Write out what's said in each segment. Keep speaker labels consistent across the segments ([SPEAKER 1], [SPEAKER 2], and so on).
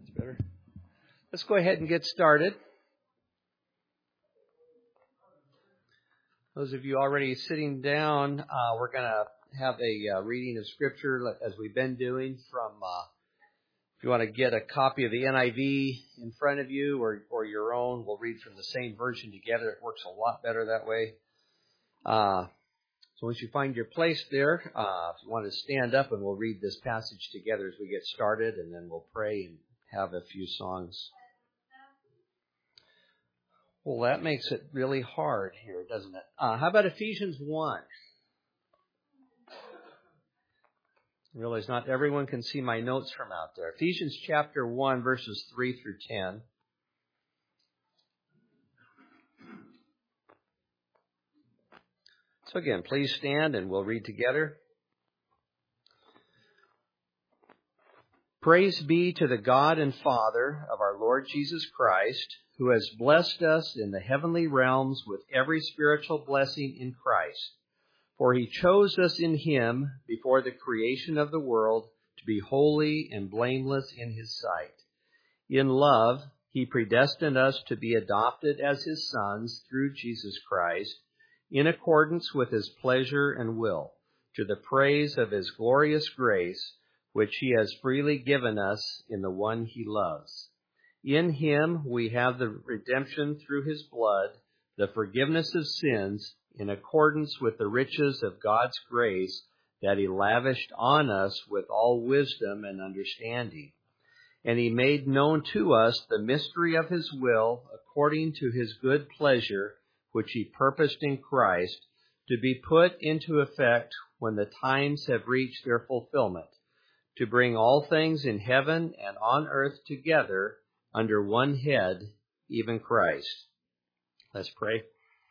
[SPEAKER 1] That's better. Let's go ahead and get started. Those of you already sitting down, we're going to have a reading of Scripture as we've been doing from, if you want to get a copy of the NIV in front of you or your own, we'll read from the same version together. It works a lot better that way. So once you find your place there, if you want to stand up and we'll read this passage together as we get started, and then we'll pray and have a few songs. Well, that makes it really hard here, doesn't it? How about Ephesians 1? I realize not everyone can see my notes from out there. Ephesians chapter 1, verses 3 through 10. So again, please stand and we'll read together. Praise be to the God and Father of our Lord Jesus Christ, who has blessed us in the heavenly realms with every spiritual blessing in Christ. For he chose us in him before the creation of the world to be holy and blameless in his sight. In love, he predestined us to be adopted as his sons through Jesus Christ, in accordance with his pleasure and will, to the praise of his glorious grace, which he has freely given us in the one he loves. In him we have the redemption through his blood, the forgiveness of sins, in accordance with the riches of God's grace that he lavished on us with all wisdom and understanding. And he made known to us the mystery of his will, according to his good pleasure, which he purposed in Christ, to be put into effect when the times have reached their fulfillment, to bring all things in heaven and on earth together under one head, even Christ. Let's pray.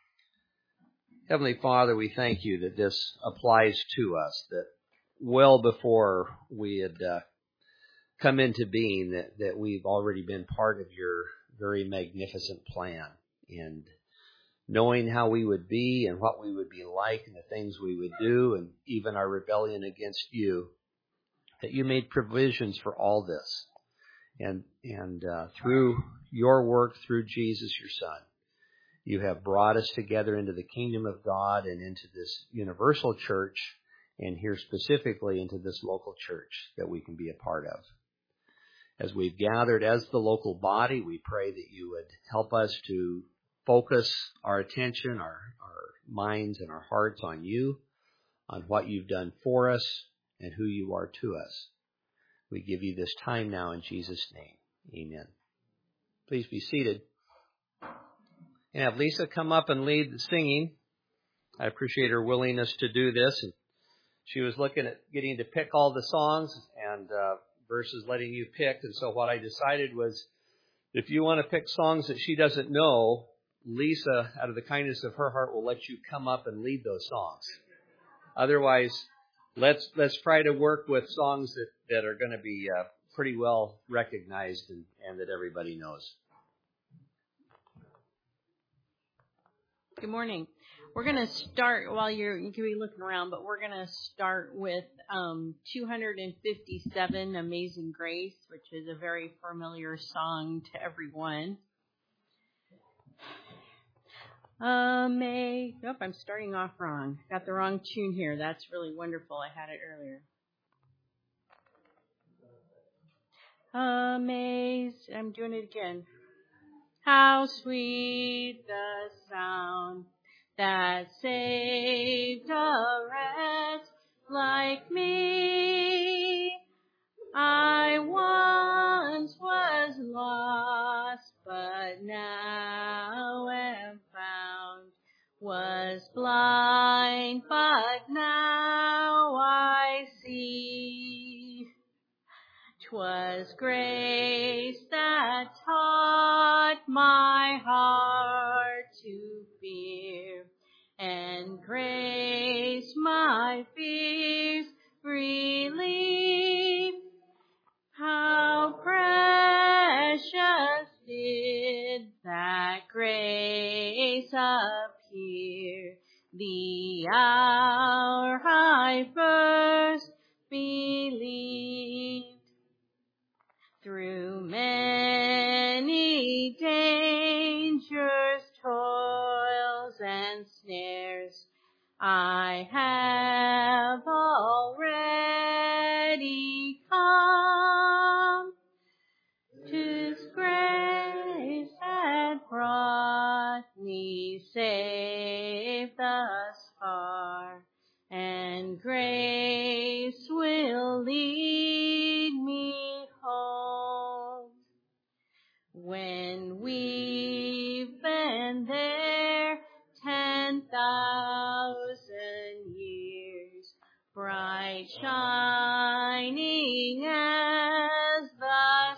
[SPEAKER 1] Heavenly Father, we thank you that this applies to us, that well before we had come into being, that we've already been part of your very magnificent plan. And knowing how we would be and what we would be like and the things we would do and even our rebellion against you, that you made provisions for all this. And through your work, through Jesus, your Son, you have brought us together into the kingdom of God and into this universal church, and here specifically into this local church that we can be a part of. As we've gathered as the local body, we pray that you would help us to focus our attention, our minds and our hearts on you, on what you've done for us and who you are to us. We give you this time now in Jesus' name. Amen. Please be seated. And have Lisa come up and lead the singing. I appreciate her willingness to do this. And she was looking at getting to pick all the songs and versus letting you pick. And so what I decided was, if you want to pick songs that she doesn't know, Lisa, out of the kindness of her heart, will let you come up and lead those songs. Otherwise, let's try to work with songs that are going to be pretty well recognized and that everybody knows.
[SPEAKER 2] Good morning. We're going to start, while you can be looking around, but we're going to start with 257, Amazing Grace, which is a very familiar song to everyone. Nope, I'm starting off wrong. Got the wrong tune here. That's really wonderful. I had it earlier. I'm doing it again. How sweet the sound that saved a wretch like me. I once was lost, but now am found. Was blind, but now I see. 'Twas grace that taught my heart to fear, and grace my fears relieved. How precious did that grace appear, the hour I first believed. Through many I have already come. 'Tis grace that brought me safe thus far, and grace will lead me home. When we've been there 10,000 years, bright shining as the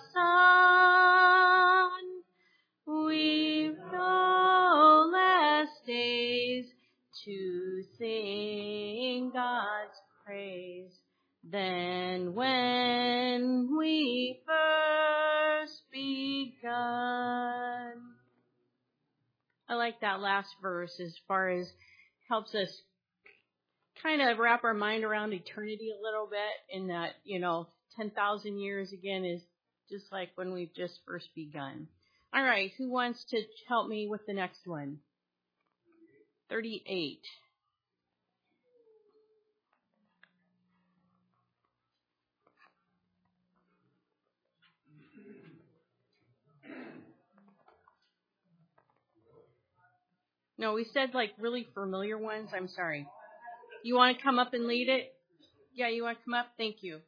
[SPEAKER 2] sun, we've no less days to sing God's praise than when we first begun. I like that last verse as far as helps us kind of wrap our mind around eternity a little bit, in that, 10,000 years again is just like when we've just first begun. All right, who wants to help me with the next one? 38. No, we said like really familiar ones. I'm sorry. You want to come up and lead it? Yeah, you want to come up? Thank you.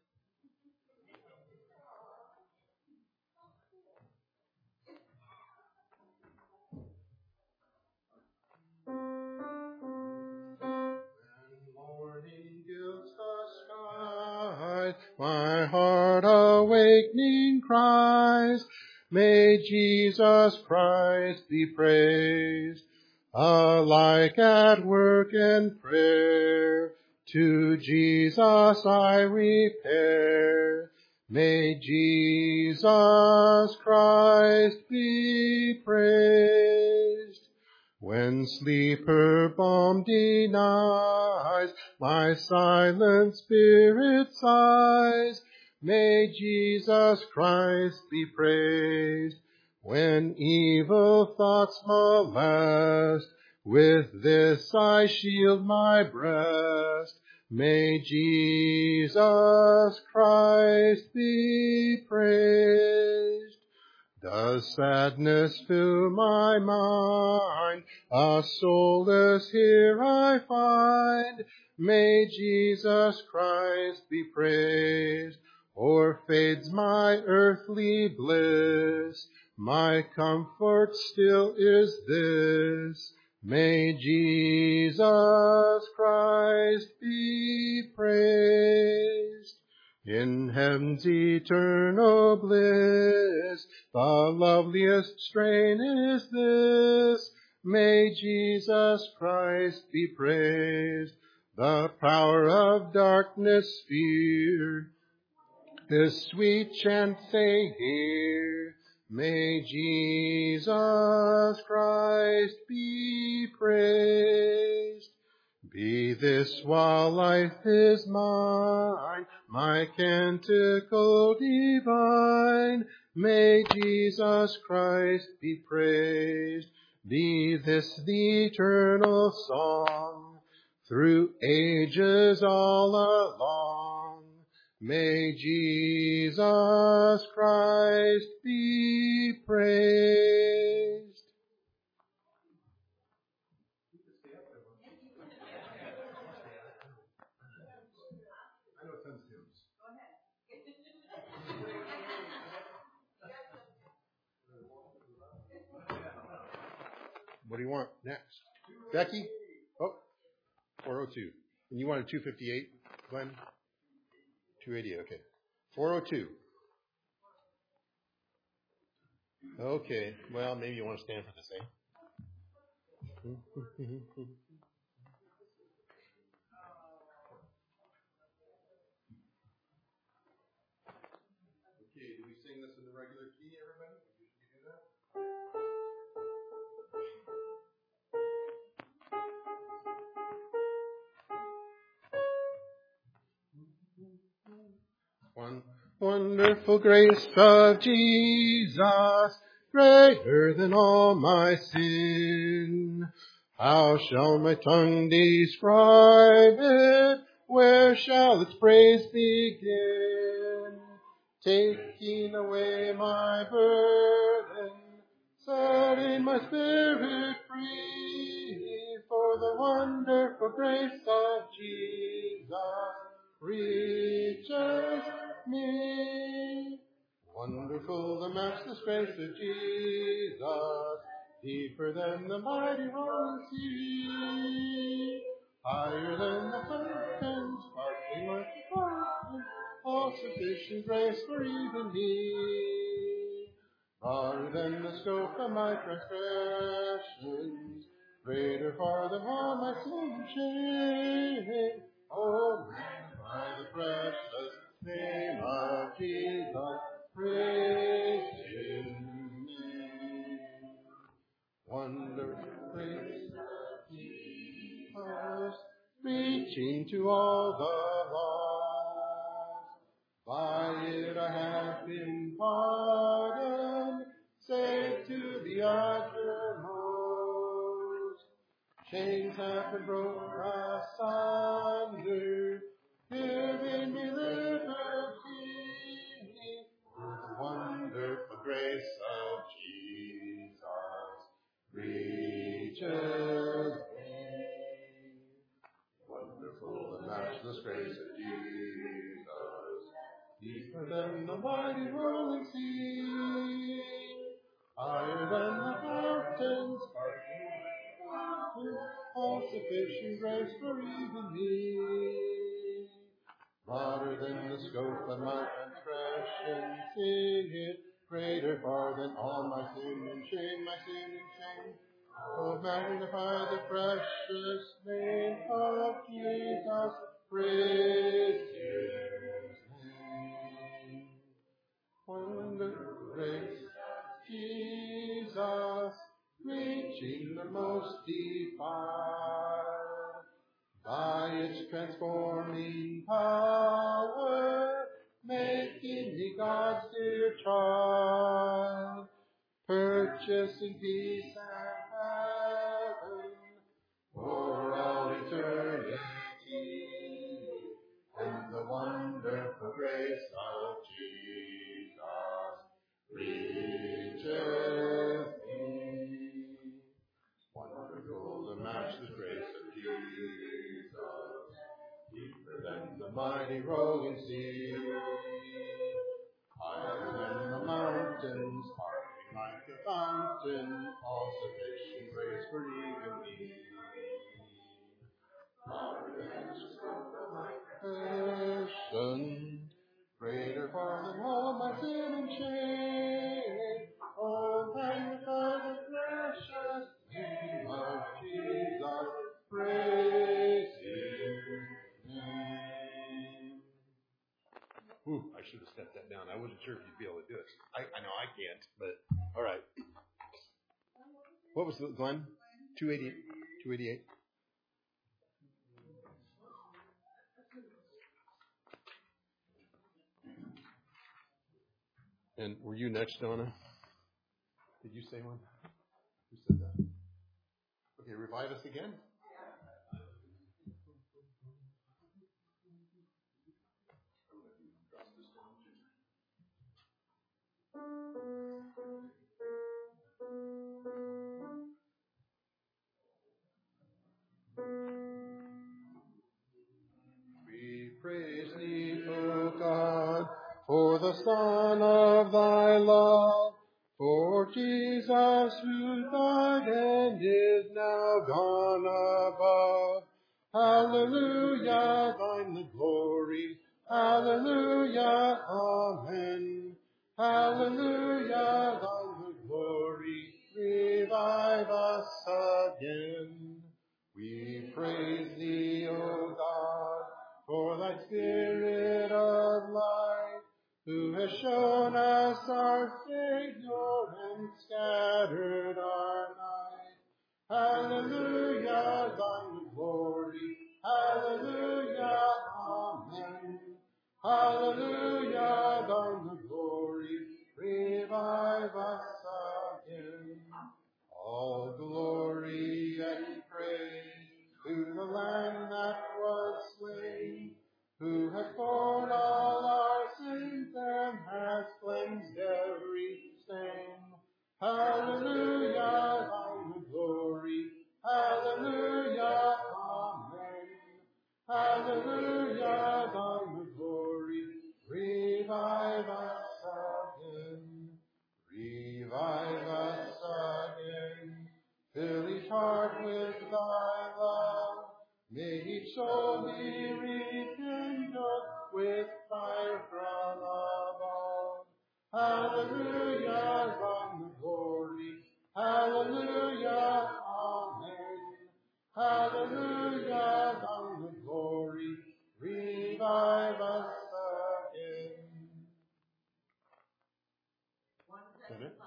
[SPEAKER 3] Morning gilds the sky, my heart awakening cries, may Jesus Christ be praised. Alike at work and prayer, to Jesus I repair. May Jesus Christ be praised. When sleep her balm denies, my silent spirit sighs, may Jesus Christ be praised. When evil thoughts molest, with this I shield my breast. May Jesus Christ be praised. Does sadness fill my mind? A solace here I find. May Jesus Christ be praised. Or fades my earthly bliss, my comfort still is this. May Jesus Christ be praised. In heaven's eternal bliss, the loveliest strain is this. May Jesus Christ be praised. The power of darkness fear, this sweet chant they hear. May Jesus Christ be praised. Be this while life is mine, my canticle divine. May Jesus Christ be praised. Be this the eternal song, through ages all along. May Jesus Christ be praised. I know tons of hymns. What do you want next? Becky? Oh, 402. And you wanted 258, Glenn? 280, okay. 402. Okay, well, maybe you want to stand for this, eh? Okay, do we sing this in the regular key, everybody? Should we do that? One wonderful grace of Jesus, greater than all my sin. How shall my tongue describe it? Where shall its praise begin? Taking away my burden, setting my spirit free, for the wonderful grace of Jesus reaches me. Wonderful the matchless grace of Jesus, deeper than the mighty rolling sea, higher than the fountains, sparkling like the fountain, all sufficient grace for even me. Broader than the scope of my transgressions, greater far than all my sin and shame. Oh, magnify the precious name of Jesus, praise His name. Wonderful grace of Jesus, reaching to all the lost. By it I have been pardoned, saved to the uttermost. Chains have been broken asunder, giving me liberty. For the wonderful grace of Jesus reaches me. Wonderful and matchless grace of Jesus, deeper than the mighty rolling sea, higher than the mountains, sparkling, all sufficient grace for even me. Broader than the scope of my transgression, sing it, greater far than all my sin and shame, my sin and shame. Oh, magnify the precious name of Jesus, praise His name. Wonderful grace of Jesus, reaching the most defiled, by its transforming power, making me God's dear child, purchasing peace and heaven for all eternity, and the wonderful grace of Jesus reaches me. Wonderful the matchless grace of Jesus, deeper than the mighty rolling sea, higher than the mountains, sparkling like a fountain, all sufficient grace for even me. Broader than the scope of my passion, greater far than all my sin and shame. Oh, magnify the precious name of Jesus, praise His name. Ooh, I should have stepped that down. I wasn't sure if you'd be able to do it. I know I can't, but all right. What was the Glenn? 288. 288. And were you next, Donna? Did you say one? Who said that? Okay, revive us again. We praise Thee, O God, for the Son of Thy love, for Jesus who died and is now gone above. Hallelujah, Thine the glory. Hallelujah, amen. Hallelujah, Thine the glory. Revive us again. We praise Thee, O God, for Thy Spirit of light, who has shown us our Savior and scattered our night. Hallelujah, Thine the glory. Hallelujah, amen. Hallelujah, Thine the glory. Revive us again. All glory and praise hath borne all our sins and hath cleansed every stain. Hallelujah, thine the glory. Hallelujah, amen. Hallelujah, thine the glory. Revive us again. Revive us again. Fill each heart with thy love. May each soul be rekindled with fire from above. Hallelujah, thine the glory. Hallelujah, amen. Hallelujah, thine the glory. Revive us again. Is that it?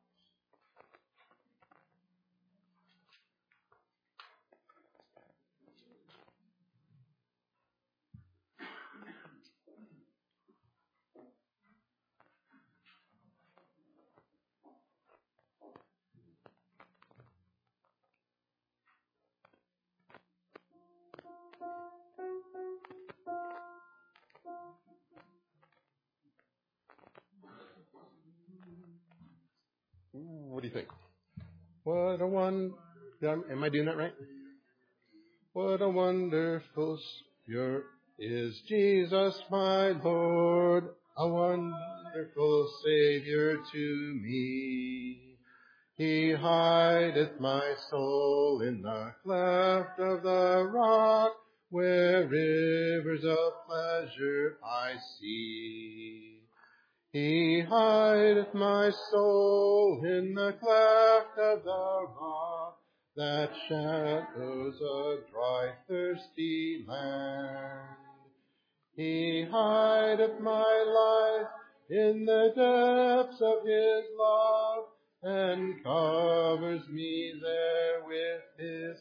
[SPEAKER 3] What do you think? What a am I doing that right? What a wonderful Savior is Jesus my Lord, a wonderful Savior to me. He hideth my soul in the cleft of the rock, where rivers of pleasure I see. He hideth my soul in the cleft of the rock, that shadows a dry, thirsty land. He hideth my life in the depths of his love, and covers me there with his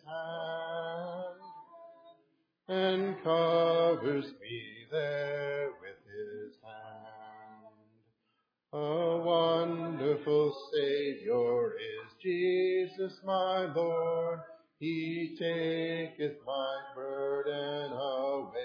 [SPEAKER 3] hand. And covers me there with his hand. A wonderful Savior is Jesus my Lord. He taketh my burden away.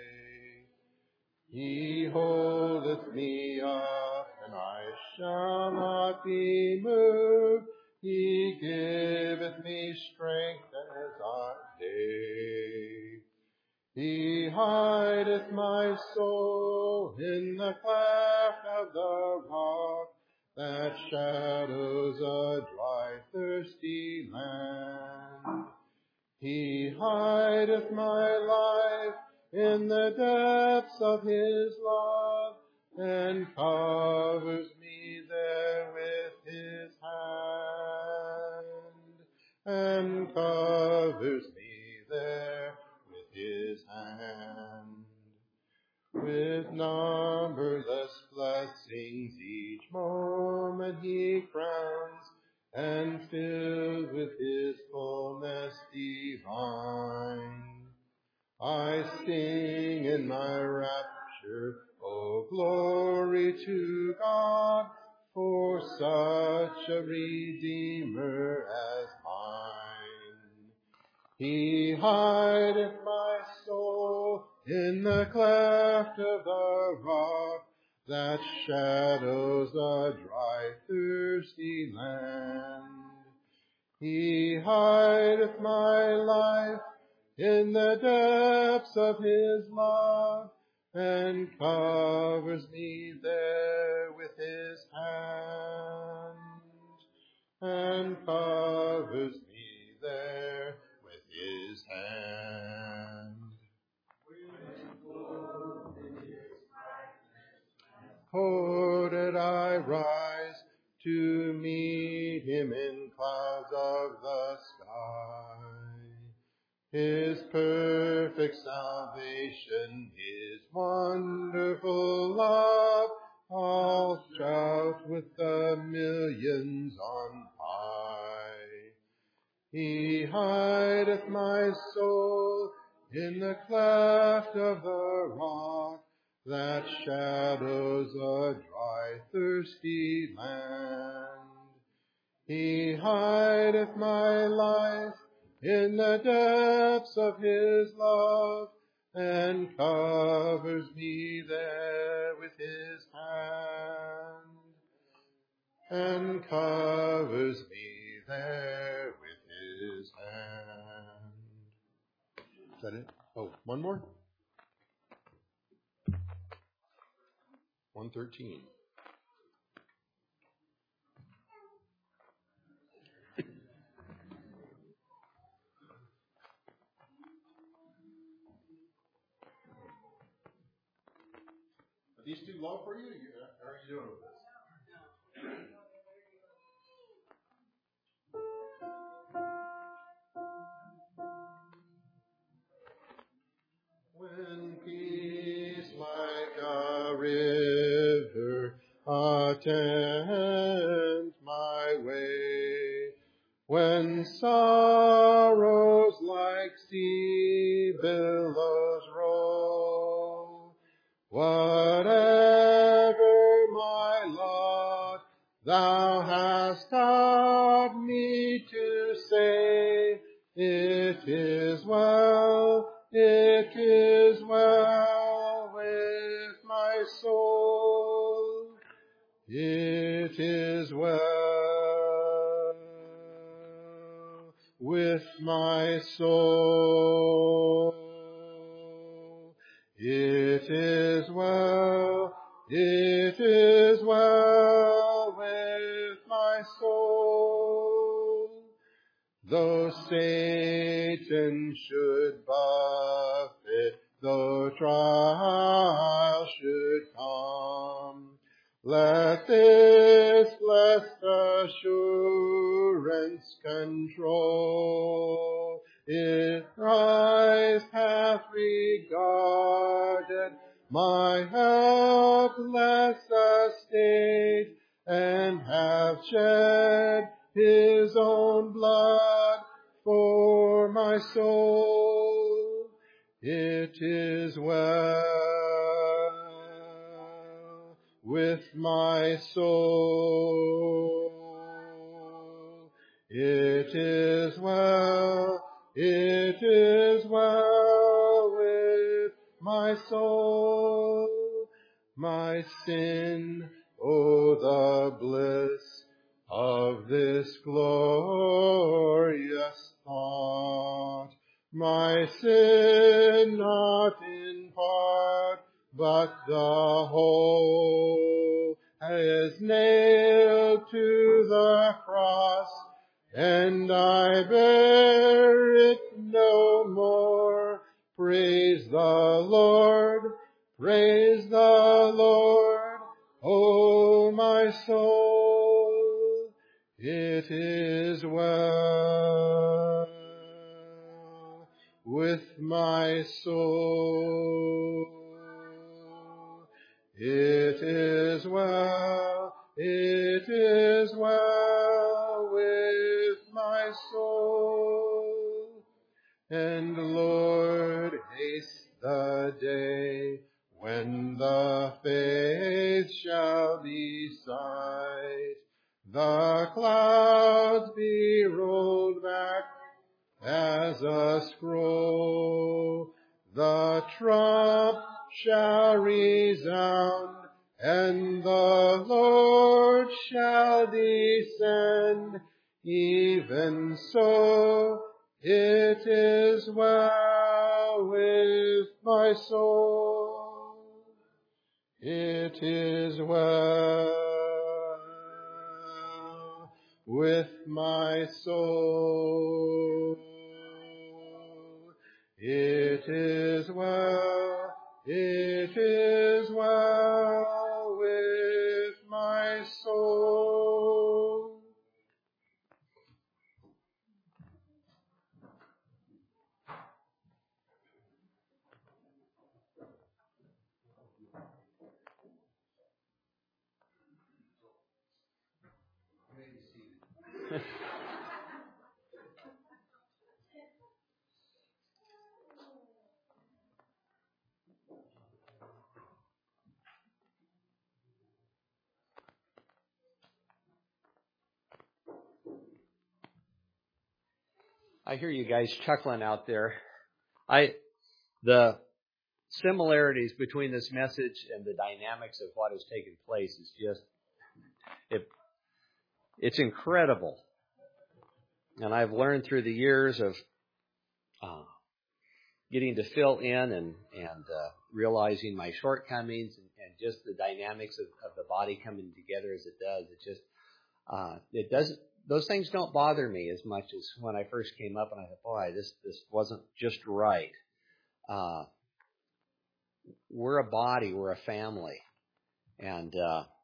[SPEAKER 3] He holdeth me up, and I shall not be moved. He giveth me strength as I day. He hideth my soul in the cleft of the rock, that shadows a dry, thirsty land. He hideth my life in the depths of his love, and covers me there with his hand, and covers me there with his hand. With numberless blessings each moment he crowns, and filled with his fullness divine. I sing in my rapture, oh glory to God, for such a Redeemer as mine. He hideth my soul in the cleft of the rock, that shadows a dry, thirsty land. He hideth my life in the depths of his love, and covers me there with his hand, and covers me there with his hand. Oh, did I rise to meet him in clouds of the sky? His perfect salvation, his wonderful love, I'll shout with the millions on high. He hideth my soul in the cleft of the rock, that shadows a dry, thirsty land. He hideth my life in the depths of his love, and covers me there with his hand, and covers me there with his hand. Is that it? Oh, one more? 113. Are these too low for you? How are you doing with this? When peace like a river attends my way, when sorrows like sea billows roll, whatever my lot, thou hast taught me to say, it is well, it is well with my soul. It is well with my soul. It is well, it is well with my soul. Though Satan should buffet, though trial should come, let this blessed assurance control. If Christ hath regarded my helpless estate, and hath shed his own blood for my soul, it is well with my soul. It is well, it is well with my soul. My sin, oh, the bliss of this glorious thought. My sin not in part, but the whole is nailed to the cross, and I bear it no more. Praise the Lord, praise the Lord, O my soul. It is well with my soul. It is well, it is well with my soul. And Lord, haste the day when the faith shall be sight, the clouds be rolled back as a scroll, the trump shall resound, and the Lord shall descend. Even so, it is well with my soul. It is well with my soul. It is well, it is well with my soul.
[SPEAKER 1] I hear you guys chuckling out there. The similarities between this message and the dynamics of what has taken place is just, it's incredible. And I've learned through the years of getting to fill in and realizing my shortcomings and just the dynamics of the body coming together as it does. It doesn't. Those things don't bother me as much as when I first came up and I thought, boy, this wasn't just right. We're a body, we're a family, and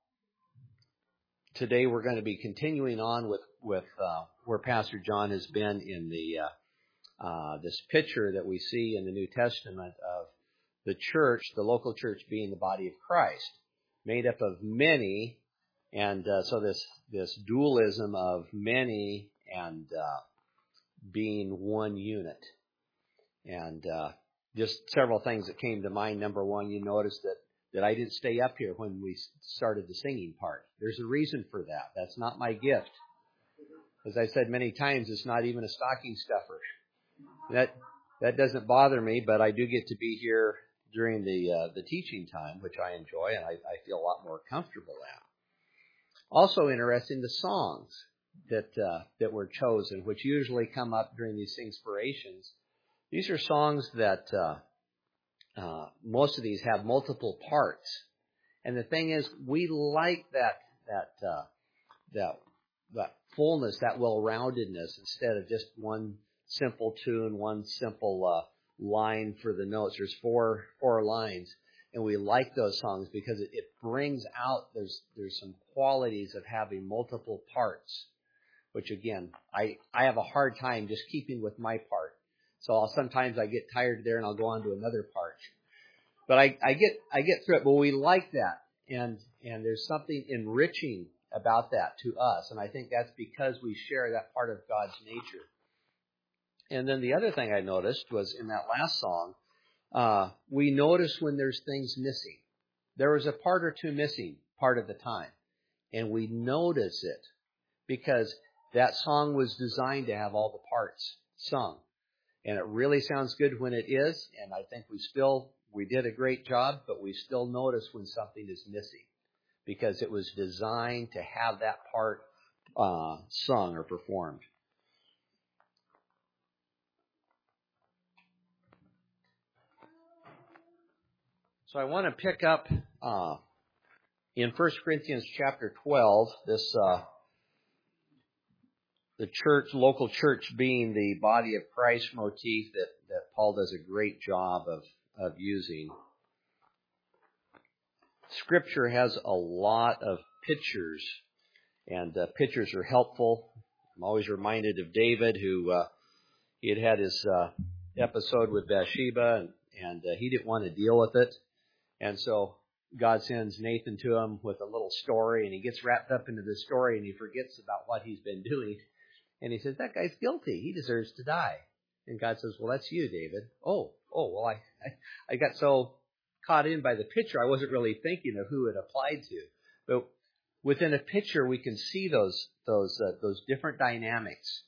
[SPEAKER 1] today we're going to be continuing on with where Pastor John has been in the this picture that we see in the New Testament of the church, the local church being the body of Christ, made up of many, and so this dualism of many and being one unit. And just several things that came to mind. Number one, you notice that I didn't stay up here when we started the singing part. There's a reason for that. That's not my gift. As I said many times, it's not even a stocking stuffer. That doesn't bother me, but I do get to be here during the teaching time, which I enjoy and I feel a lot more comfortable at. Also interesting, the songs that were chosen, which usually come up during these Singspirations. These are songs that most of these have multiple parts, and the thing is, we like that fullness, that well-roundedness, instead of just one simple tune, one simple line for the notes. There's four lines, and we like those songs because it brings out there's some qualities of having multiple parts, which again I have a hard time just keeping with my part. So sometimes I get tired there and I'll go on to another part. But I get through it. But we like that, and there's something enriching about that to us, and I think that's because we share that part of God's nature. And then the other thing I noticed was in that last song, we notice when there's things missing. There was a part or two missing part of the time, and we notice it because that song was designed to have all the parts sung. And it really sounds good when it is, and I think we did a great job, but we still notice when something is missing because it was designed to have that part sung or performed. So I want to pick up in 1 Corinthians chapter 12, this the local church being the body of Christ motif that Paul does a great job of using. Scripture has a lot of pictures, and pictures are helpful. I'm always reminded of David, who he had his episode with Bathsheba, and he didn't want to deal with it. And so God sends Nathan to him with a little story, and he gets wrapped up into the story, and he forgets about what he's been doing. And he says, that guy's guilty. He deserves to die. And God says, well, that's you, David. Oh, well, I got so caught in by the picture, I wasn't really thinking of who it applied to. But within a picture, we can see those different dynamics.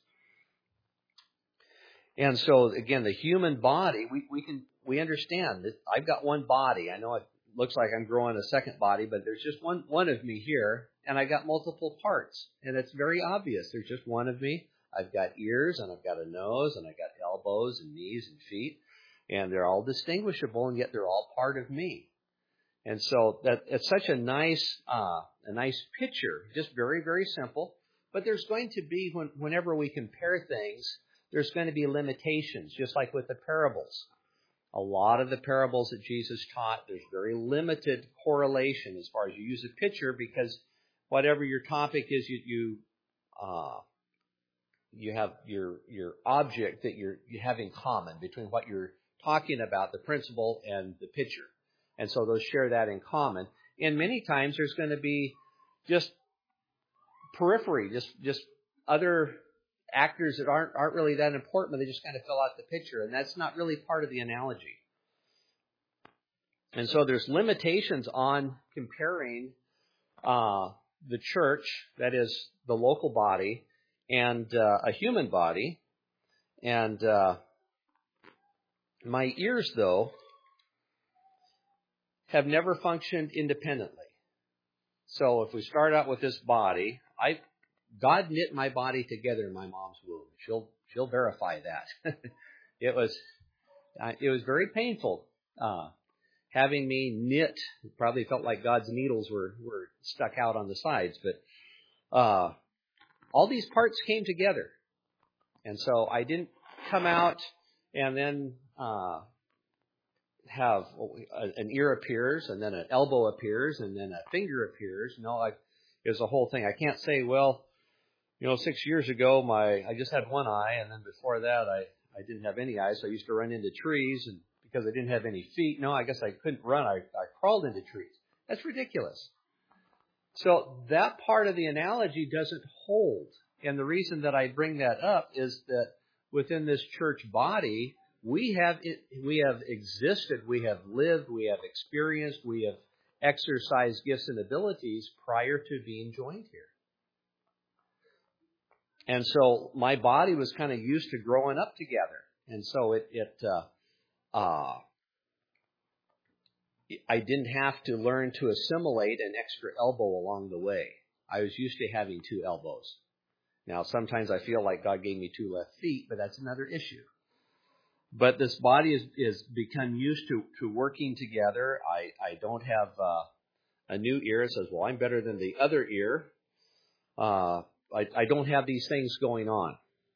[SPEAKER 1] And so, again, the human body, we understand that I've got one body. I know it looks like I'm growing a second body, but there's just one of me here, and I got multiple parts. And it's very obvious. There's just one of me. I've got ears, and I've got a nose, and I've got elbows and knees and feet, and they're all distinguishable, and yet they're all part of me. And so that it's such a nice picture, just very, very simple. But there's going to be, whenever we compare things, there's going to be limitations, just like with the parables. A lot of the parables that Jesus taught, there's very limited correlation as far as you use a picture, because whatever your topic is, you have your object that you have in common between what you're talking about, the principle, and the picture. And so those share that in common. And many times there's going to be just periphery, just other actors that aren't really that important, but they just kind of fill out the picture, and that's not really part of the analogy. And so there's limitations on comparing the church, that is the local body, and a human body. And my ears, though, have never functioned independently. So if we start out with this body, God knit my body together in my mom's womb. She'll verify that. It was very painful having me knit. It probably felt like God's needles were stuck out on the sides, but all these parts came together, and so I didn't come out and then have an ear appears, and then an elbow appears, and then a finger appears. No, it was a whole thing. I can't say, well, 6 years ago I just had one eye, and then before that I didn't have any eyes. So I used to run into trees, and because I didn't have any feet, no, I guess I couldn't run. I crawled into trees. That's ridiculous. So that part of the analogy doesn't hold. And the reason that I bring that up is that within this church body, we have existed, we have lived, we have experienced, we have exercised gifts and abilities prior to being joined here. And so my body was kind of used to growing up together. And so I didn't have to learn to assimilate an extra elbow along the way. I was used to having two elbows. Now, sometimes I feel like God gave me two left feet, but that's another issue. But this body is become used to working together. I don't have a new ear that says, well, I'm better than the other ear. I don't have these things going on.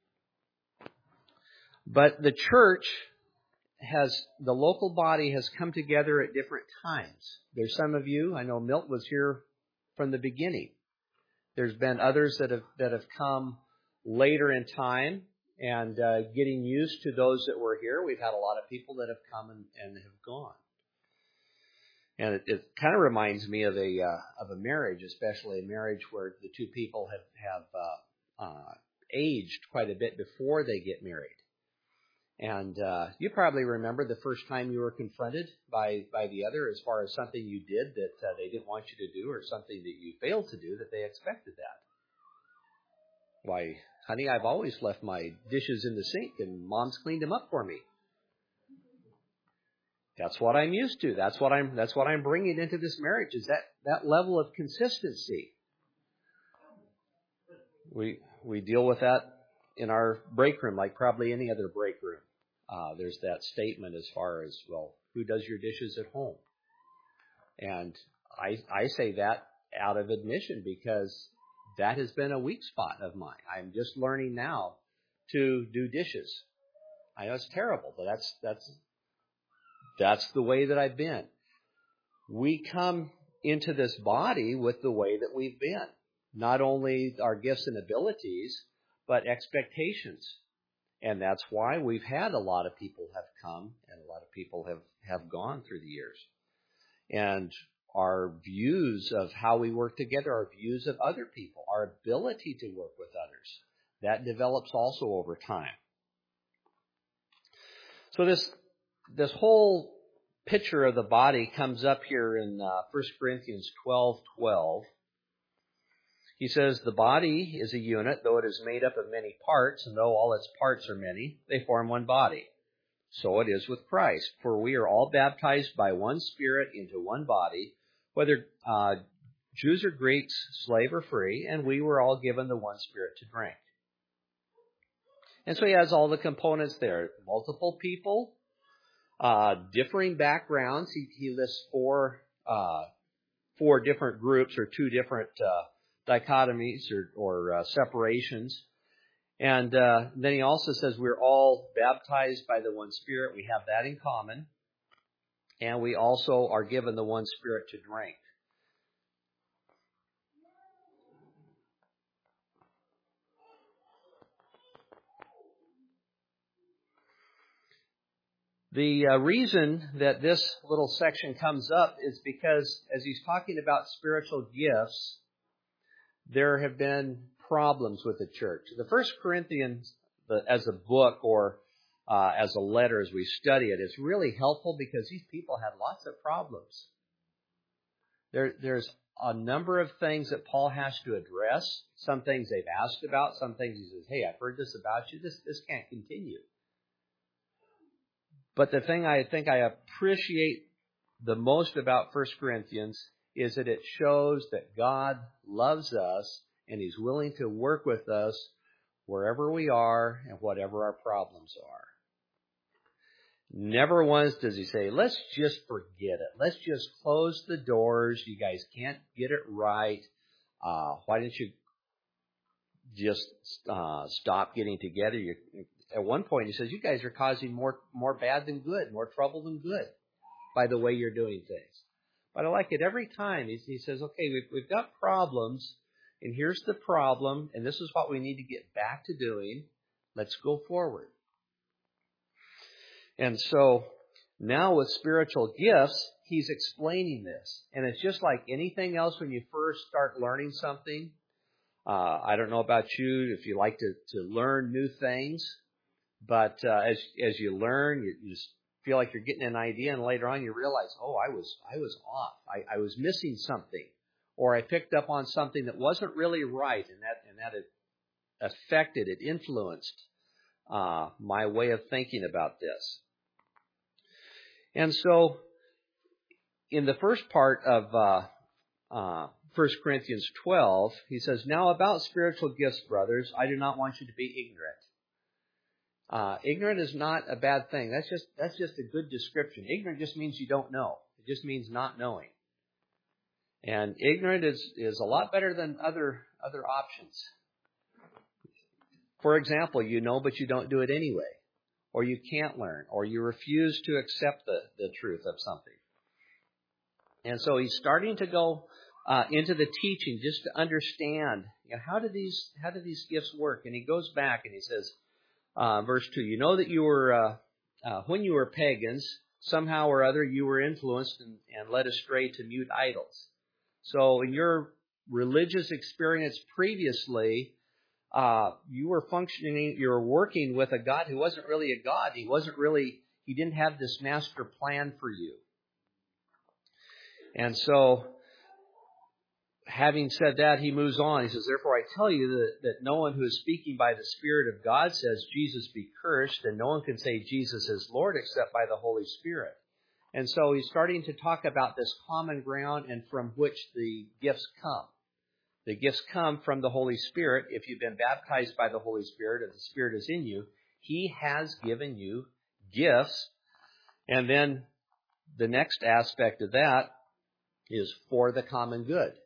[SPEAKER 1] But the church the local body has come together at different times. There's some of you, I know Milt was here from the beginning. There's been others that have come later in time and getting used to those that were here. We've had a lot of people that have come and have gone. And it kind of reminds me of a marriage, especially a marriage where the two people have aged quite a bit before they get married. And you probably remember the first time you were confronted by the other as far as something you did that they didn't want you to do, or something that you failed to do that they expected that. Why, honey, I've always left my dishes in the sink and Mom's cleaned them up for me. That's what I'm used to. That's what I'm bringing into this marriage, is that level of consistency. We deal with that in our break room like probably any other break room. There's that statement as far as, well, who does your dishes at home? And I say that out of admission because that has been a weak spot of mine. I'm just learning now to do dishes. I know it's terrible, but that's the way that I've been. We come into this body with the way that we've been. Not only our gifts and abilities, but expectations. And that's why we've had a lot of people have come and a lot of people have gone through the years. And our views of how we work together, our views of other people, our ability to work with others, that develops also over time. So this whole picture of the body comes up here in 1 Corinthians 12:12. He says, the body is a unit, though it is made up of many parts, and though all its parts are many, they form one body. So it is with Christ, for we are all baptized by one Spirit into one body, whether Jews or Greeks, slave or free, and we were all given the one Spirit to drink. And so he has all the components there. Multiple people, differing backgrounds. He lists four different groups, or two different dichotomies or separations. And then he also says we're all baptized by the one Spirit. We have that in common. And we also are given the one Spirit to drink. The reason that this little section comes up is because as he's talking about spiritual gifts, there have been problems with the church. The 1 Corinthians, as a book or as a letter, as we study it, is really helpful because these people had lots of problems. There's a number of things that Paul has to address. Some things they've asked about. Some things he says, hey, I've heard this about you. This can't continue. But the thing I think I appreciate the most about 1 Corinthians is that it shows that God loves us and He's willing to work with us wherever we are and whatever our problems are. Never once does He say, let's just forget it. Let's just close the doors. You guys can't get it right. Why don't you just stop getting together? At one point, He says, you guys are causing more bad than good, more trouble than good by the way you're doing things. But I like it every time. He says, okay, we've got problems, and here's the problem, and this is what we need to get back to doing. Let's go forward. And so now with spiritual gifts, He's explaining this. And it's just like anything else when you first start learning something. I don't know about you, if you like to learn new things, but as you learn, you just feel like you're getting an idea, and later on you realize, oh, I was off. I was missing something, or I picked up on something that wasn't really right, and that it affected, it influenced my way of thinking about this. And so, in the first part of 1 Corinthians 12, he says, now about spiritual gifts, brothers, I do not want you to be ignorant. Ignorant is not a bad thing. That's just a good description. Ignorant just means you don't know. It just means not knowing. And ignorant is a lot better than other options. For example, you know, but you don't do it anyway. Or you can't learn. Or you refuse to accept the truth of something. And so he's starting to go into the teaching just to understand, how do these gifts work? And he goes back and he says, verse 2, you know that you were, when you were pagans, somehow or other you were influenced and led astray to mute idols. So in your religious experience previously, you were functioning, you were working with a God who wasn't really a God. He didn't have this master plan for you. And so, having said that, he moves on. He says, therefore I tell you that no one who is speaking by the Spirit of God says Jesus be cursed, and no one can say Jesus is Lord except by the Holy Spirit. And so he's starting to talk about this common ground and from which the gifts come. The gifts come from the Holy Spirit. If you've been baptized by the Holy Spirit, if the Spirit is in you, He has given you gifts. And then the next aspect of that is for the common good.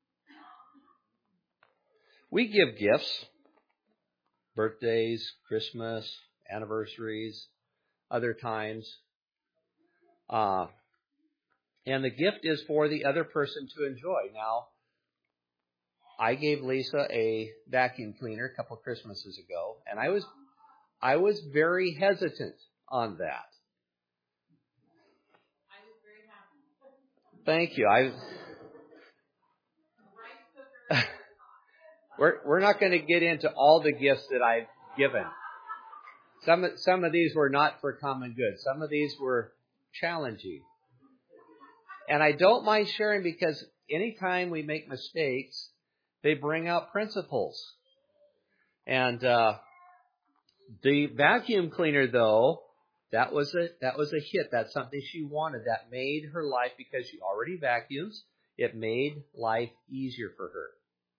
[SPEAKER 1] We give gifts, birthdays, Christmas, anniversaries, other times. And the gift is for the other person to enjoy. Now, I gave Lisa a vacuum cleaner a couple of Christmases ago, and I was very hesitant on that.
[SPEAKER 2] I was very happy.
[SPEAKER 1] Thank you. We're not going to get into all the gifts that I've given. Some of these were not for common good. Some of these were challenging. And I don't mind sharing because anytime we make mistakes, they bring out principles. And the vacuum cleaner, though, that was a hit. That's something she wanted. That made her life, because she already vacuums, it made life easier for her.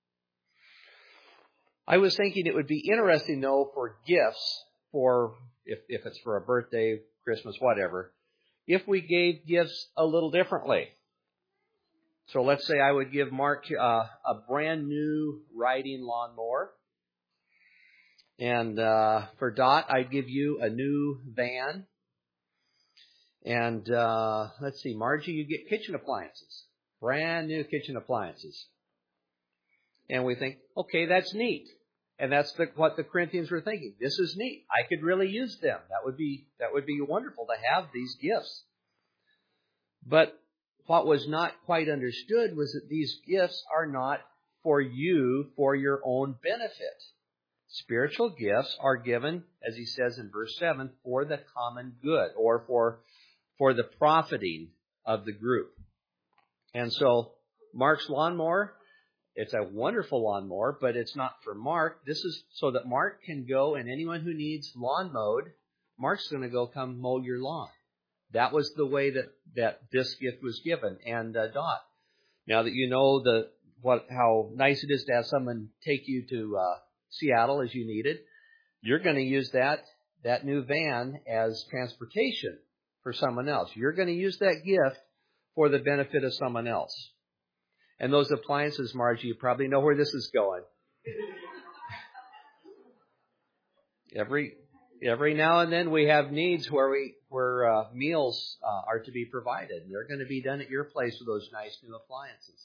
[SPEAKER 1] I was thinking it would be interesting, though, for gifts, for if it's for a birthday, Christmas, whatever, if we gave gifts a little differently. So let's say I would give Mark a brand new riding lawnmower. And for Dot, I'd give you a new van. And let's see, Margie, you get kitchen appliances. Brand new kitchen appliances. And we think, okay, that's neat. And that's what the Corinthians were thinking. This is neat. I could really use them. That would be wonderful to have these gifts. But what was not quite understood was that these gifts are not for you, for your own benefit. Spiritual gifts are given, as he says in verse 7, for the common good, or for the profiting of the group. And so, Mark's lawnmower, it's a wonderful lawnmower, but it's not for Mark. This is so that Mark can go, and anyone who needs lawn mowed, Mark's going to go come mow your lawn. That was the way that this gift was given. And Dot, now that you know how nice it is to have someone take you to Seattle as you needed, you're going to use that new van as transportation for someone else. You're going to use that gift for the benefit of someone else. And those appliances, Margie, you probably know where this is going. Every now and then we have needs where meals are to be provided. And they're going to be done at your place with those nice new appliances.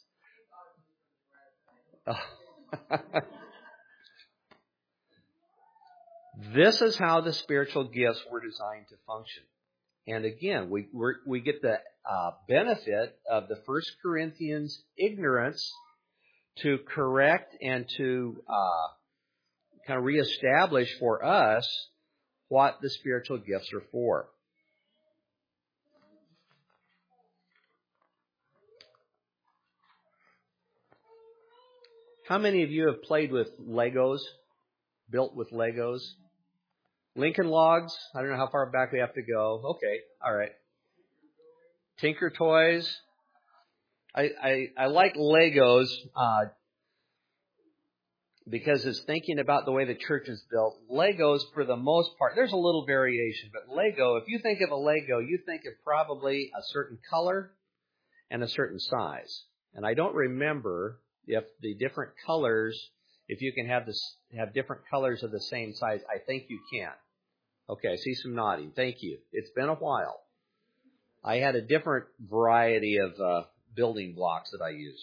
[SPEAKER 1] This is how the spiritual gifts were designed to function. And again, we get the benefit of the 1 Corinthians ignorance to correct and to kind of reestablish for us what the spiritual gifts are for. How many of you have played with Legos, built with Legos? Lincoln Logs? I don't know how far back we have to go. Okay, all right. Tinker Toys? I like Legos because it's thinking about the way the church is built. Legos, for the most part, there's a little variation, but Lego, if you think of a Lego, you think of probably a certain color and a certain size. And I don't remember if the different colors, if you can have different colors of the same size. I think you can. Okay, I see some nodding. Thank you. It's been a while. I had a different variety of building blocks that I use.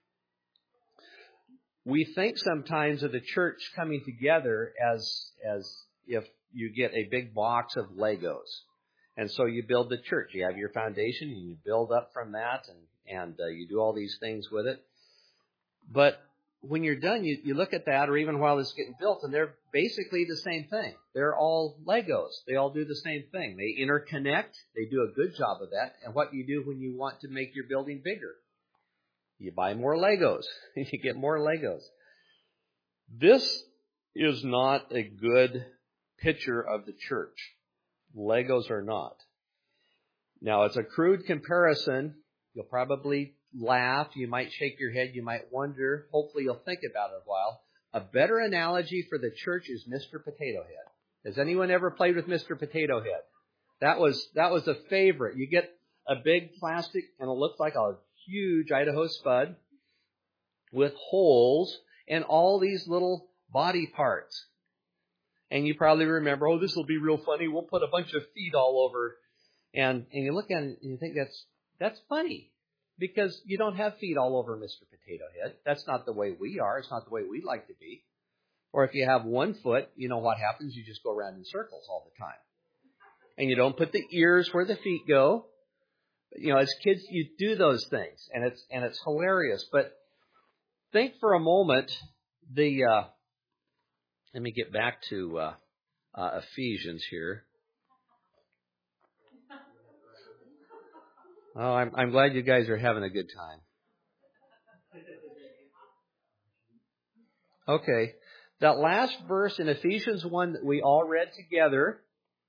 [SPEAKER 1] We think sometimes of the church coming together as if you get a big box of Legos. And so you build the church. You have your foundation and you build up from that and you do all these things with it. But when you're done, you look at that, or even while it's getting built, and they're basically the same thing. They're all Legos. They all do the same thing. They interconnect. They do a good job of that. And what do you do when you want to make your building bigger? You buy more Legos. You get more Legos. This is not a good picture of the church. Legos are not. Now, it's a crude comparison. You'll probably laugh. You might shake your head. You might wonder. Hopefully, you'll think about it a while. A better analogy for the church is Mr. Potato Head. Has anyone ever played with Mr. Potato Head? That was a favorite. You get a big plastic, and it looks like a huge Idaho Spud with holes and all these little body parts. And you probably remember, oh, this will be real funny. We'll put a bunch of feet all over. And you look at it and you think that's funny, because you don't have feet all over Mr. Potato Head. That's not the way we are. It's not the way we like to be. Or if you have one foot, you know what happens? You just go around in circles all the time. And you don't put the ears where the feet go. You know, as kids, you do those things, and it's hilarious. But think for a moment, let me get back to Ephesians here. Oh, I'm glad you guys are having a good time. Okay, that last verse in Ephesians 1 that we all read together,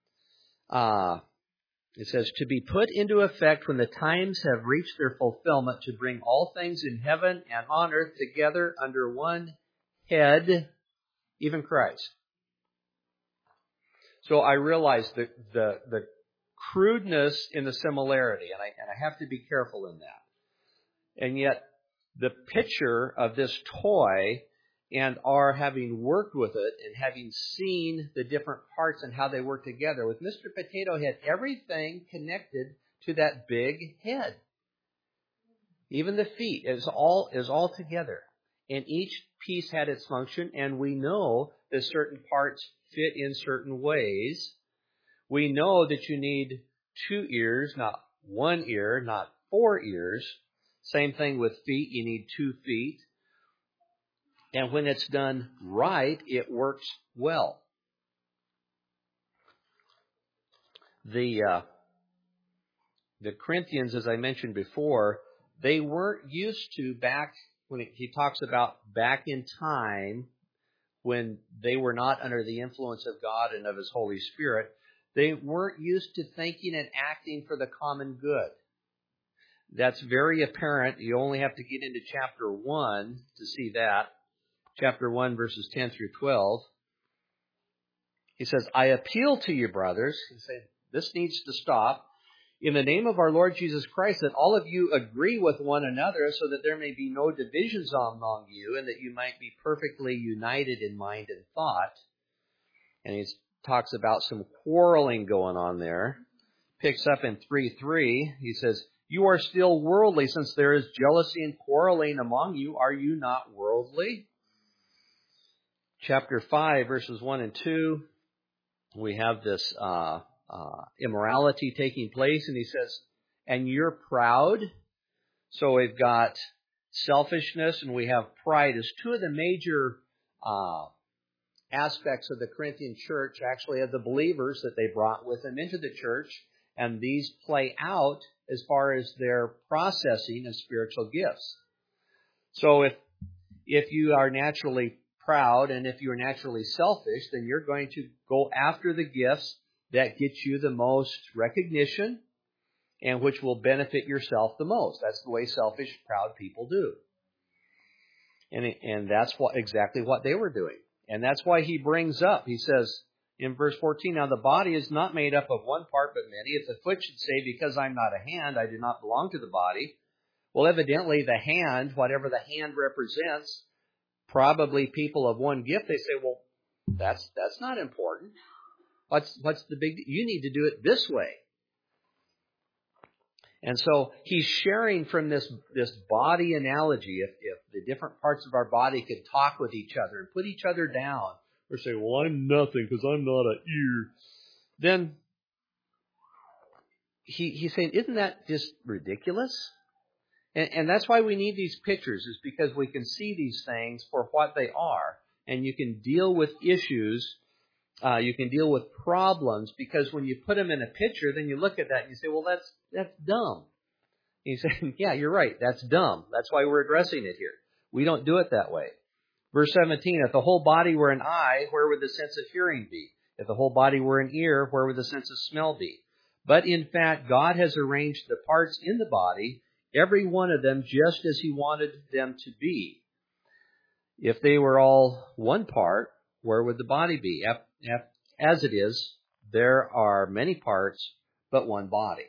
[SPEAKER 1] it says, to be put into effect when the times have reached their fulfillment, to bring all things in heaven and on earth together under one head, even Christ. So I realize the crudeness in the similarity, and I have to be careful in that. And yet, the picture of this toy and our having worked with it and having seen the different parts and how they work together. With Mr. Potato Head, everything connected to that big head. Even the feet is all together. And each piece had its function, and we know that certain parts fit in certain ways. We know that you need 2 ears, not 1 ear, not 4 ears. Same thing with feet. You need 2 feet. And when it's done right, it works well. The Corinthians, as I mentioned before, they weren't used to back when he talks about back in time when they were not under the influence of God and of His Holy Spirit. They weren't used to thinking and acting for the common good. That's very apparent. You only have to get into chapter 1 to see that. Chapter 1, verses 10 through 12. He says, I appeal to you, brothers. He said, this needs to stop. In the name of our Lord Jesus Christ, that all of you agree with one another so that there may be no divisions among you and that you might be perfectly united in mind and thought. And he talks about some quarreling going on there. Picks up in 3:3. He says, you are still worldly since there is jealousy and quarreling among you. Are you not worldly? Chapter 5, verses 1 and 2. We have this immorality taking place, and he says, and you're proud. So we've got selfishness and we have pride as two of the major aspects of the Corinthian church, actually of the believers that they brought with them into the church, and these play out as far as their processing of spiritual gifts. So if you are naturally proud and if you are naturally selfish, then you're going to go after the gifts that get you the most recognition and which will benefit yourself the most. That's the way selfish, proud people do. And that's exactly what they were doing. And that's why he brings up, he says in verse 14, now the body is not made up of one part but many. If the foot should say, because I'm not a hand, I do not belong to the body. Well, evidently the hand, whatever the hand represents, probably people of one gift, they say, well, that's not important. What's the big deal? You need to do it this way. And so he's sharing from this body analogy. If the different parts of our body could talk with each other and put each other down, or say, well, I'm nothing because I'm not an ear, then he's saying, isn't that just ridiculous? And that's why we need these pictures, is because we can see these things for what they are. And you can deal with issues, you can deal with problems, because when you put them in a picture, then you look at that and you say, well, that's dumb. And you say, yeah, you're right, that's dumb. That's why we're addressing it here. We don't do it that way. Verse 17, if the whole body were an eye, where would the sense of hearing be? If the whole body were an ear, where would the sense of smell be? But in fact, God has arranged the parts in the body, every one of them just as He wanted them to be. If they were all one part, where would the body be? As it is, there are many parts, but one body.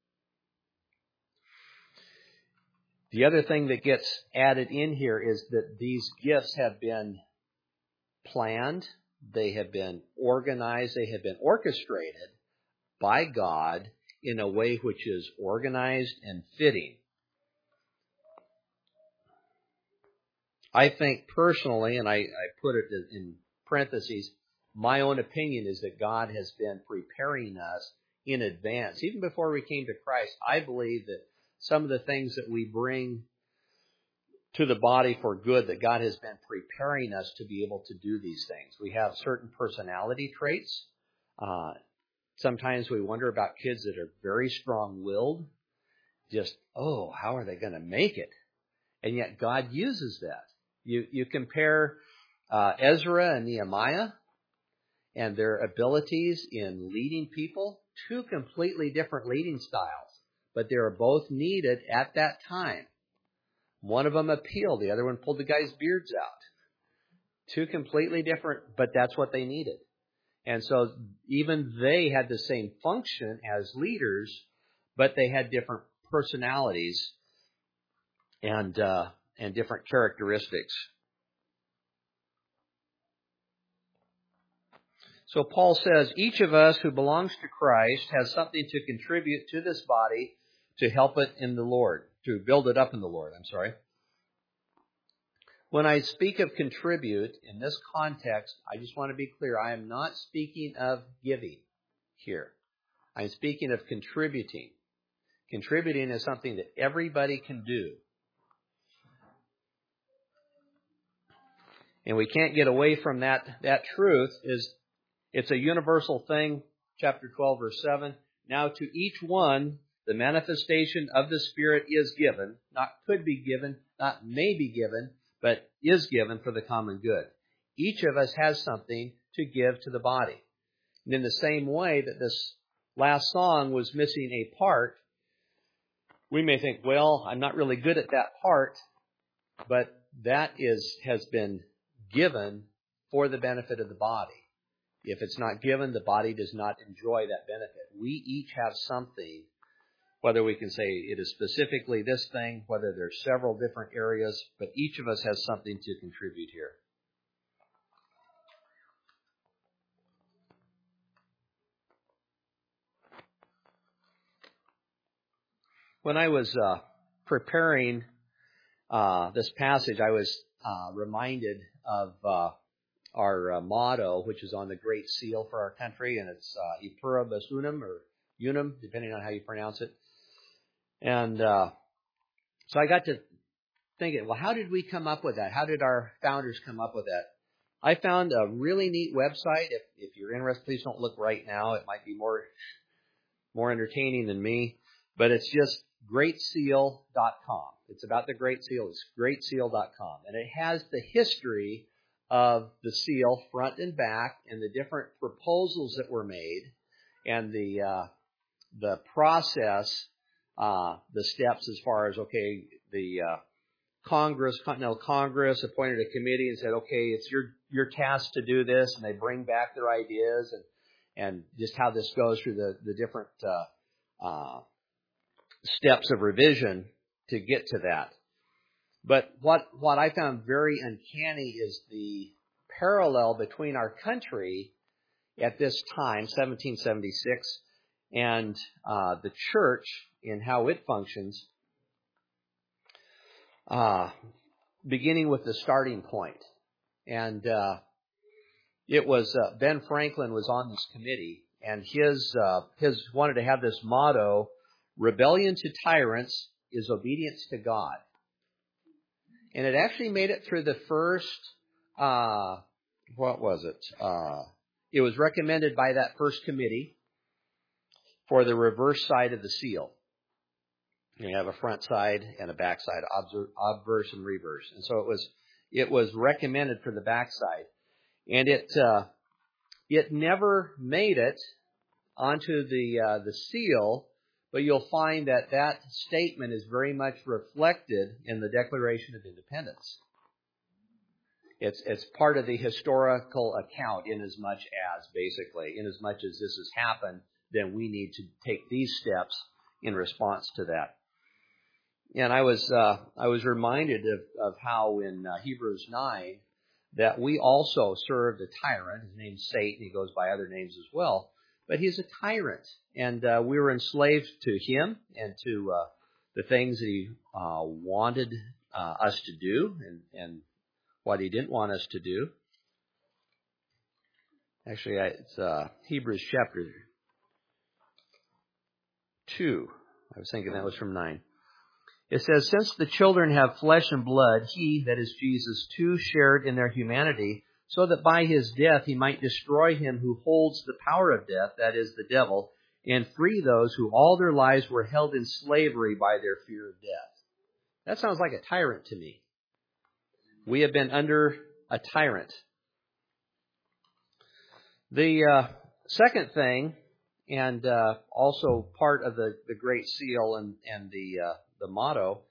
[SPEAKER 1] The other thing that gets added in here is that these gifts have been planned, they have been organized, they have been orchestrated by God in a way which is organized and fitting. I think personally, and I put it in parentheses, my own opinion is that God has been preparing us in advance. Even before we came to Christ, I believe that some of the things that we bring to the body for good, that God has been preparing us to be able to do these things. We have certain personality traits. Sometimes we wonder about kids that are very strong-willed. Just, how are they going to make it? And yet God uses that. You compare Ezra and Nehemiah and their abilities in leading people, two completely different leading styles, but they were both needed at that time. One of them appealed, the other one pulled the guy's beards out. Two completely different, but that's what they needed. And so even they had the same function as leaders, but they had different personalities and different characteristics. So Paul says, each of us who belongs to Christ has something to contribute to this body to help it in the Lord, to build it up in the Lord, When I speak of contribute in this context, I just want to be clear, I am not speaking of giving here. I'm speaking of contributing. Contributing is something that everybody can do. And we can't get away from that truth. It's a universal thing. Chapter 12, verse 7. Now to each one, the manifestation of the Spirit is given. Not could be given, not may be given, but is given for the common good. Each of us has something to give to the body. And in the same way that this last song was missing a part, we may think, well, I'm not really good at that part, but that has been given for the benefit of the body. If it's not given, the body does not enjoy that benefit. We each have something, whether we can say it is specifically this thing, whether there's several different areas, but each of us has something to contribute here. When I was preparing this passage, I was reminded of our motto, which is on the Great Seal for our country, and it's E Pluribus Unum, or Unum, depending on how you pronounce it. And so I got to thinking, well, how did we come up with that? How did our founders come up with that? I found a really neat website. If you're interested, please don't look right now. It might be more entertaining than me. But it's just greatseal.com. It's about the Great Seal. It's greatseal.com. And it has the history of the seal front and back and the different proposals that were made and the process, the steps as far as, okay, the Continental Congress appointed a committee and said, okay, it's your task to do this, and they bring back their ideas and just how this goes through the different steps of revision to get to that. But what I found very uncanny is the parallel between our country at this time, 1776, and the church in how it functions, beginning with the starting point. And it was Ben Franklin was on this committee, and his wanted to have this motto: rebellion to tyrants is obedience to God. And it actually made it through the first, what was it? It was recommended by that first committee for the reverse side of the seal. You have a front side and a back side, obverse and reverse. And so it was recommended for the back side. And it never made it onto the seal, but you'll find that statement is very much reflected in the Declaration of Independence. It's part of the historical account in as much as this has happened, then we need to take these steps in response to that. And I was reminded of how in Hebrews 9 that we also served a tyrant. His name's Satan. He goes by other names as well. But he's a tyrant, and we were enslaved to him and to the things that he wanted us to do and what he didn't want us to do. Actually, it's Hebrews chapter 2. I was thinking that was from 9. It says, since the children have flesh and blood, he, that is Jesus, too shared in their humanity, so that by his death he might destroy him who holds the power of death, that is, the devil, and free those who all their lives were held in slavery by their fear of death. That sounds like a tyrant to me. We have been under a tyrant. The second thing, and also part of the Great Seal and the motto,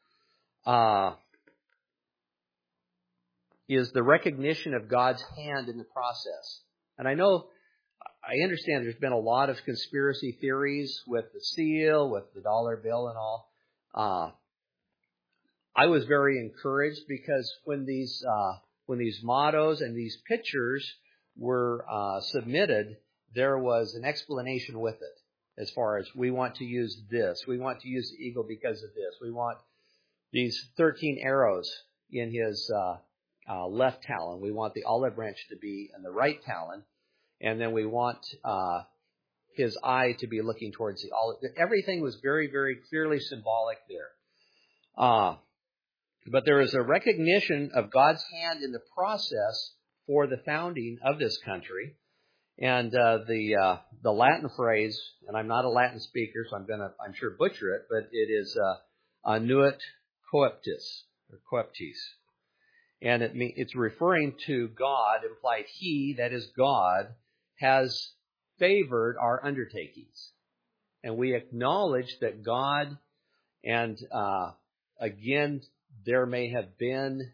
[SPEAKER 1] is the recognition of God's hand in the process. And I understand there's been a lot of conspiracy theories with the seal, with the dollar bill and all. I was very encouraged because when these mottos and these pictures were submitted, there was an explanation with it. As far as, we want to use this. We want to use the eagle because of this. We want these 13 arrows in his left talon. We want the olive branch to be in the right talon. And then we want his eye to be looking towards the olive. Everything was very, very clearly symbolic there. But there is a recognition of God's hand in the process for the founding of this country. And the Latin phrase, and I'm not a Latin speaker, so I'm sure butcher it, but it is annuit coeptis, or coeptis. And it's referring to God, implied he, that is God, has favored our undertakings. And we acknowledge that God, and again, there may have been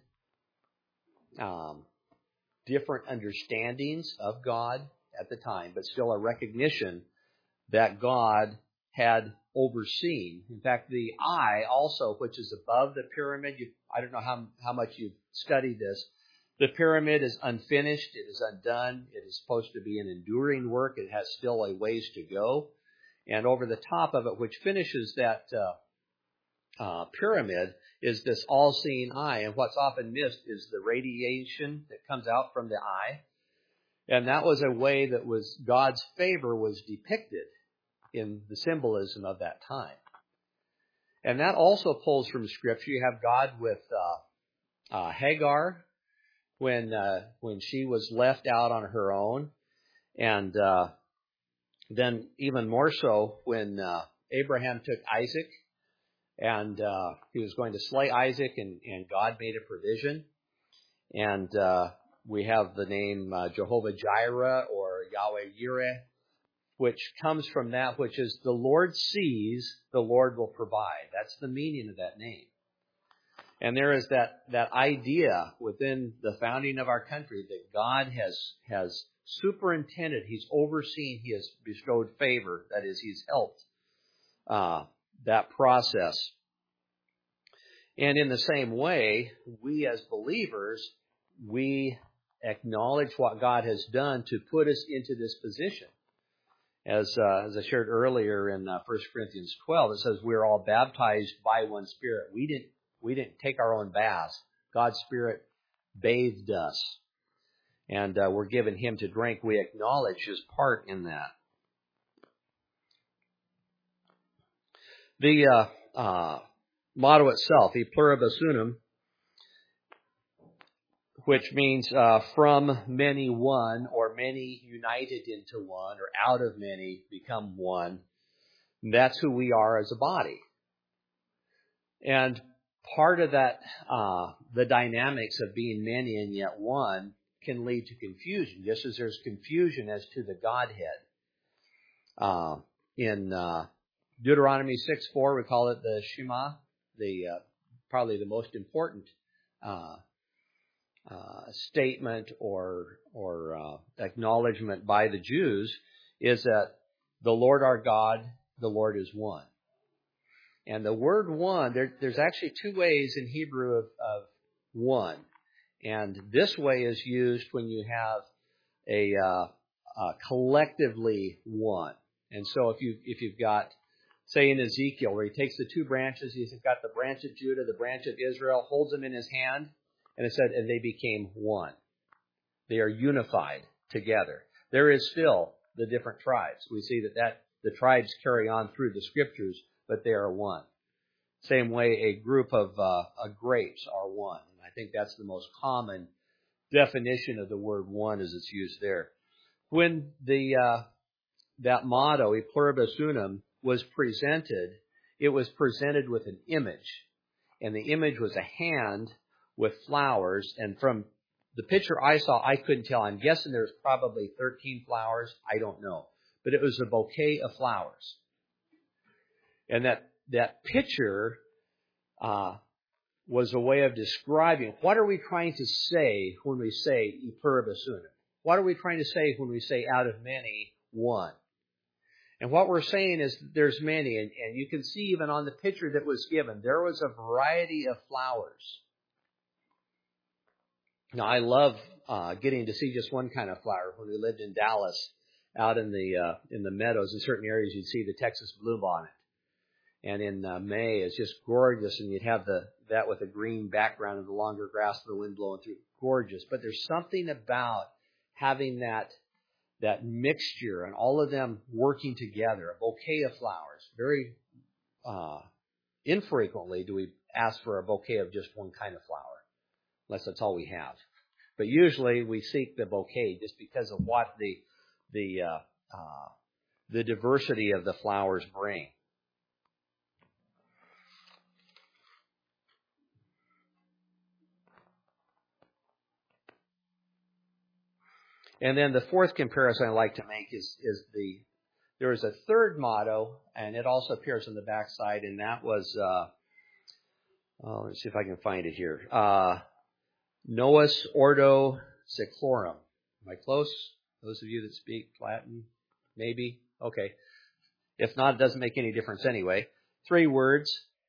[SPEAKER 1] different understandings of God at the time, but still a recognition that God had overseen. In fact, the eye also, which is above the pyramid, I don't know how much you've studied this. The pyramid is unfinished. It is undone. It is supposed to be an enduring work. It has still a ways to go. And over the top of it, which finishes that pyramid, is this all-seeing eye. And what's often missed is the radiation that comes out from the eye. And that was a way that was God's favor was depicted in the symbolism of that time. And that also pulls from Scripture. You have God with Hagar when she was left out on her own, and then even more so when Abraham took Isaac, and he was going to slay Isaac, and God made a provision. And we have the name Jehovah Jireh or Yahweh Yireh, which comes from that, which is the Lord sees, the Lord will provide. That's the meaning of that name. And there is that idea within the founding of our country that God has superintended, He's overseen, He has bestowed favor. That is, He's helped that process. And in the same way, we as believers, we acknowledge what God has done to put us into this position. As I shared earlier in 1 Corinthians 12, it says we're all baptized by one Spirit. We didn't take our own baths. God's Spirit bathed us, and we're given Him to drink. We acknowledge His part in that. The motto itself, E Pluribus Unum, which means from many one, or many united into one, or out of many become one. That's who we are as a body. And part of that, the dynamics of being many and yet one, can lead to confusion, just as there's confusion as to the Godhead. In Deuteronomy 6:4, we call it the Shema, probably the most important statement or acknowledgement by the Jews, is that the Lord our God, the Lord is one. And the word one, there's actually two ways in Hebrew of one. And this way is used when you have a collectively one. And so if you've got, say in Ezekiel, where he takes the two branches, he's got the branch of Judah, the branch of Israel, holds them in his hand, and it said, and they became one. They are unified together. There is still the different tribes. We see that the tribes carry on through the Scriptures, but they are one. Same way a group of grapes are one. And I think that's the most common definition of the word one as it's used there. When that motto, E Pluribus Unum, was presented, it was presented with an image. And the image was a hand with flowers. And from the picture I saw, I couldn't tell. I'm guessing there's probably 13 flowers. I don't know. But it was a bouquet of flowers. And that picture was a way of describing what are we trying to say when we say E Pluribus Unum? What are we trying to say when we say out of many, one? And what we're saying is there's many. And you can see even on the picture that was given, there was a variety of flowers. Now, I love getting to see just one kind of flower. When we lived in Dallas, out in the meadows, in certain areas, you'd see the Texas bluebonnet. And in May, it's just gorgeous, and you'd have that with a green background and the longer grass of the wind blowing through. Gorgeous. But there's something about having that mixture and all of them working together, a bouquet of flowers. Very infrequently do we ask for a bouquet of just one kind of flower, unless that's all we have. But usually we seek the bouquet just because of what the diversity of the flowers bring. And then the fourth comparison I like to make is there is a third motto, and it also appears on the backside, and that was, let's see if I can find it here. Novus Ordo Seclorum. Am I close? Those of you that speak Latin? Maybe? Okay. If not, it doesn't make any difference anyway. 3 words.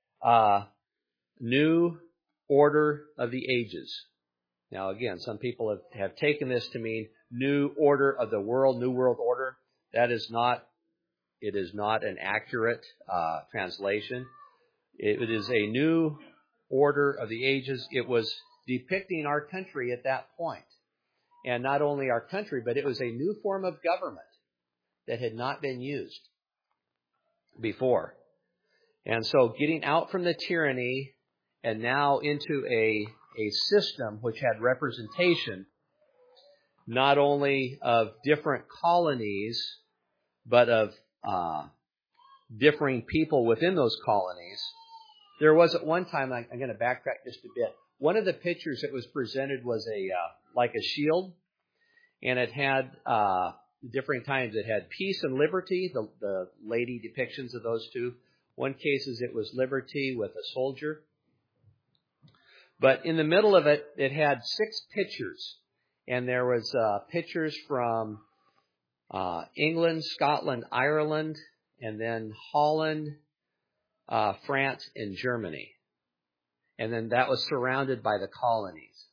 [SPEAKER 1] New order of the ages. Now again, some people have taken this to mean new order of the world, new world order. It is not an accurate translation. It is a new order of the ages. It was depicting our country at that point. And not only our country, but it was a new form of government that had not been used before. And so getting out from the tyranny and now into a system which had representation not only of different colonies, but of differing people within those colonies. There was at one time, I'm going to backtrack just a bit, one of the pictures that was presented was like a shield, and it had different times. It had peace and liberty, the lady depictions of those two. One cases it was liberty with a soldier. But in the middle of it, it had 6 pictures. And there was pictures from England, Scotland, Ireland, and then Holland, France, and Germany. And then that was surrounded by the colonies.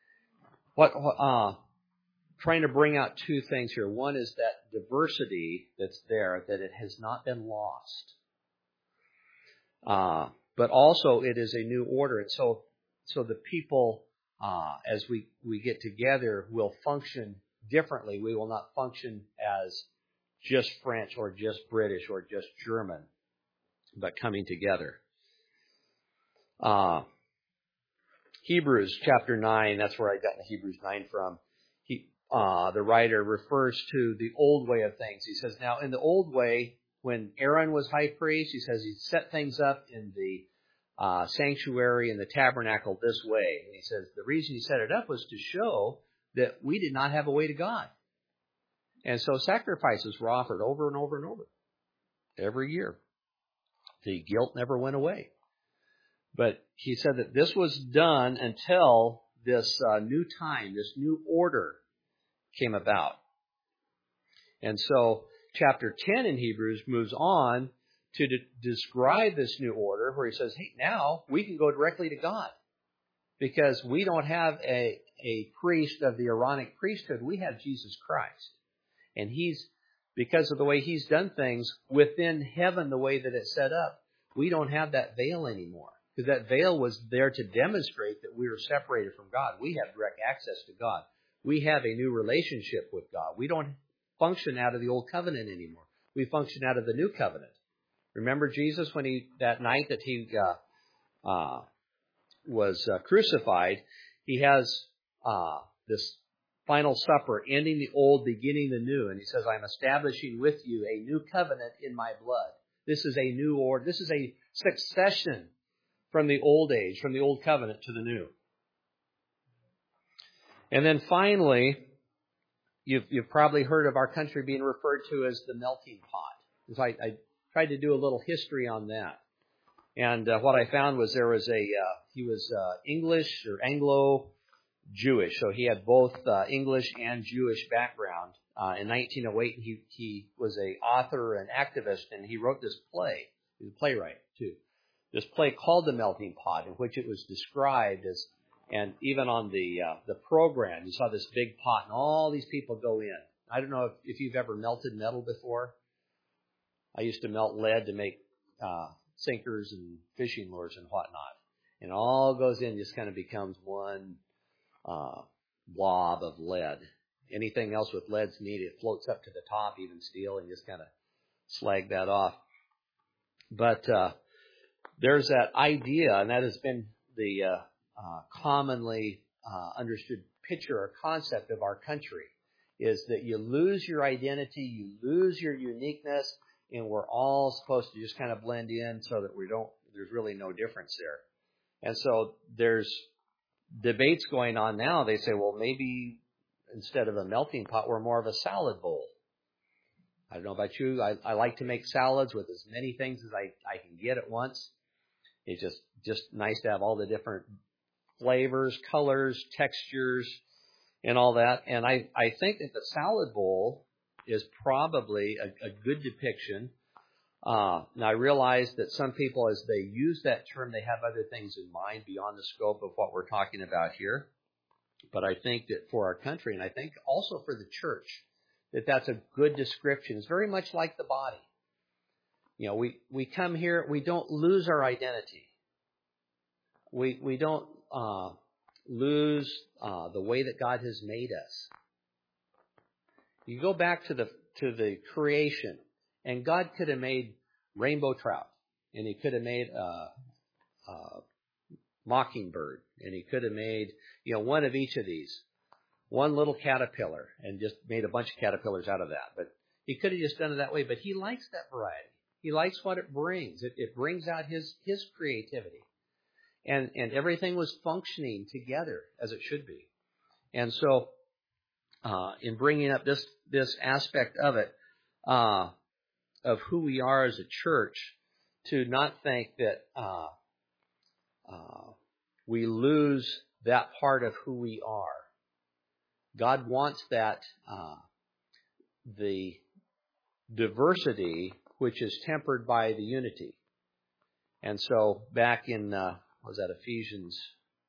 [SPEAKER 1] Trying to bring out 2 things here. One is that diversity that's there, that it has not been lost. But also it is a new order. And so the people, as we get together, will function differently. We will not function as just French or just British or just German, but coming together. Hebrews chapter 9, that's where I got the Hebrews 9 from. The writer refers to the old way of things. He says, now in the old way, when Aaron was high priest, he says he set things up in the sanctuary and the tabernacle this way. And he says the reason he set it up was to show that we did not have a way to God. And so sacrifices were offered over and over and over every year. The guilt never went away. But he said that this was done until this new time, this new order came about. And so chapter 10 in Hebrews moves on to describe this new order where he says, hey, now we can go directly to God because we don't have a priest of the Aaronic priesthood. We have Jesus Christ. And because of the way he's done things within heaven, the way that it's set up, we don't have that veil anymore. Because that veil was there to demonstrate that we were separated from God. We have direct access to God. We have a new relationship with God. We don't function out of the old covenant anymore. We function out of the new covenant. Remember Jesus when that night that he was crucified, he has this final supper, ending the old, beginning the new. And he says, I'm establishing with you a new covenant in my blood. This is a new order. This is a succession from the old age, from the old covenant to the new. And then finally, you've probably heard of our country being referred to as the melting pot. So I tried to do a little history on that. And what I found was he was English or Anglo-Jewish. So he had both English and Jewish background. In 1908, he was an author and activist, and he wrote this play. He was a playwright, too. This play called The Melting Pot, in which it was described as, and even on the program, you saw this big pot, and all these people go in. I don't know if you've ever melted metal before. I used to melt lead to make sinkers and fishing lures and whatnot. And all goes in, just kind of becomes one blob of lead. Anything else with lead's neat, it floats up to the top, even steel, and just kind of slag that off. But there's that idea, and that has been the commonly understood picture or concept of our country, is that you lose your identity, you lose your uniqueness, and we're all supposed to just kind of blend in so that there's really no difference there. And so there's debates going on now. They say, well, maybe instead of a melting pot, we're more of a salad bowl. I don't know about you. I like to make salads with as many things as I can get at once. It's just nice to have all the different flavors, colors, textures, and all that. And I think that the salad bowl is probably a good depiction. Now, I realize that some people, as they use that term, they have other things in mind beyond the scope of what we're talking about here. But I think that for our country, and I think also for the church, that's a good description. It's very much like the body. You know, we come here, we don't lose our identity. We don't lose the way that God has made us. You go back to the creation, and God could have made rainbow trout, and He could have made a mockingbird, and He could have made one of each of these, one little caterpillar, and just made a bunch of caterpillars out of that. But He could have just done it that way. But He likes that variety. He likes what it brings. It brings out His creativity. And everything was functioning together as it should be. And so, in bringing up this aspect of it, of who we are as a church, to not think that we lose that part of who we are. God wants that the diversity which is tempered by the unity. And so, back in was that Ephesians?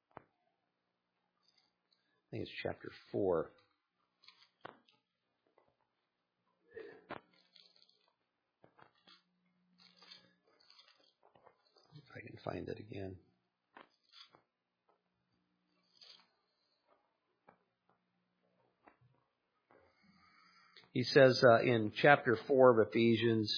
[SPEAKER 1] I think it's chapter 4. If I can find it again. He says in chapter 4 of Ephesians,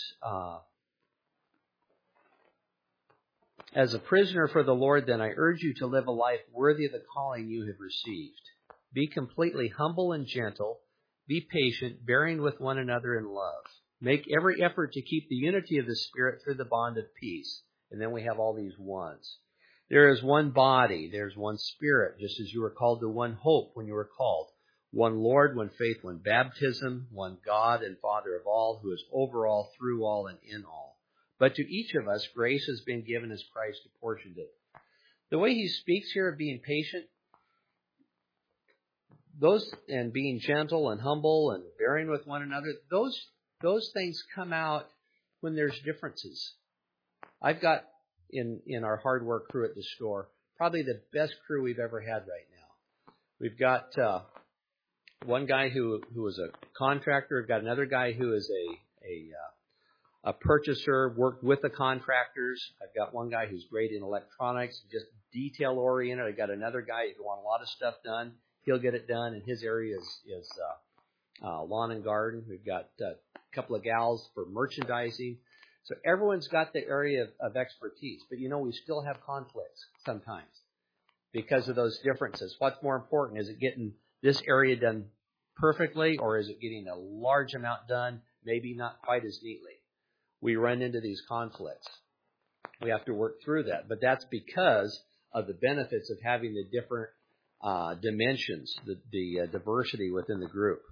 [SPEAKER 1] as a prisoner for the Lord, then, I urge you to live a life worthy of the calling you have received. Be completely humble and gentle. Be patient, bearing with one another in love. Make every effort to keep the unity of the Spirit through the bond of peace. And then we have all these ones. There is one body. There's one Spirit, just as you were called to one hope when you were called. One Lord, one faith, one baptism, one God and Father of all, who is over all, through all, and in all. But to each of us, grace has been given as Christ apportioned it. The way he speaks here of being patient, and being gentle and humble and bearing with one another, those things come out when there's differences. I've got in our hardware crew at the store probably the best crew we've ever had right now. We've got one guy who is a contractor. We've got another guy who is a purchaser, worked with the contractors. I've got one guy who's great in electronics, just detail oriented. I've got another guy who wants a lot of stuff done. He'll get it done, and his area is lawn and garden. We've got a couple of gals for merchandising. So everyone's got the area of expertise. But we still have conflicts sometimes because of those differences. What's more important? Is it getting this area done perfectly, or is it getting a large amount done, maybe not quite as neatly? We run into these conflicts. We have to work through that. But that's because of the benefits of having the different dimensions, the diversity within the group.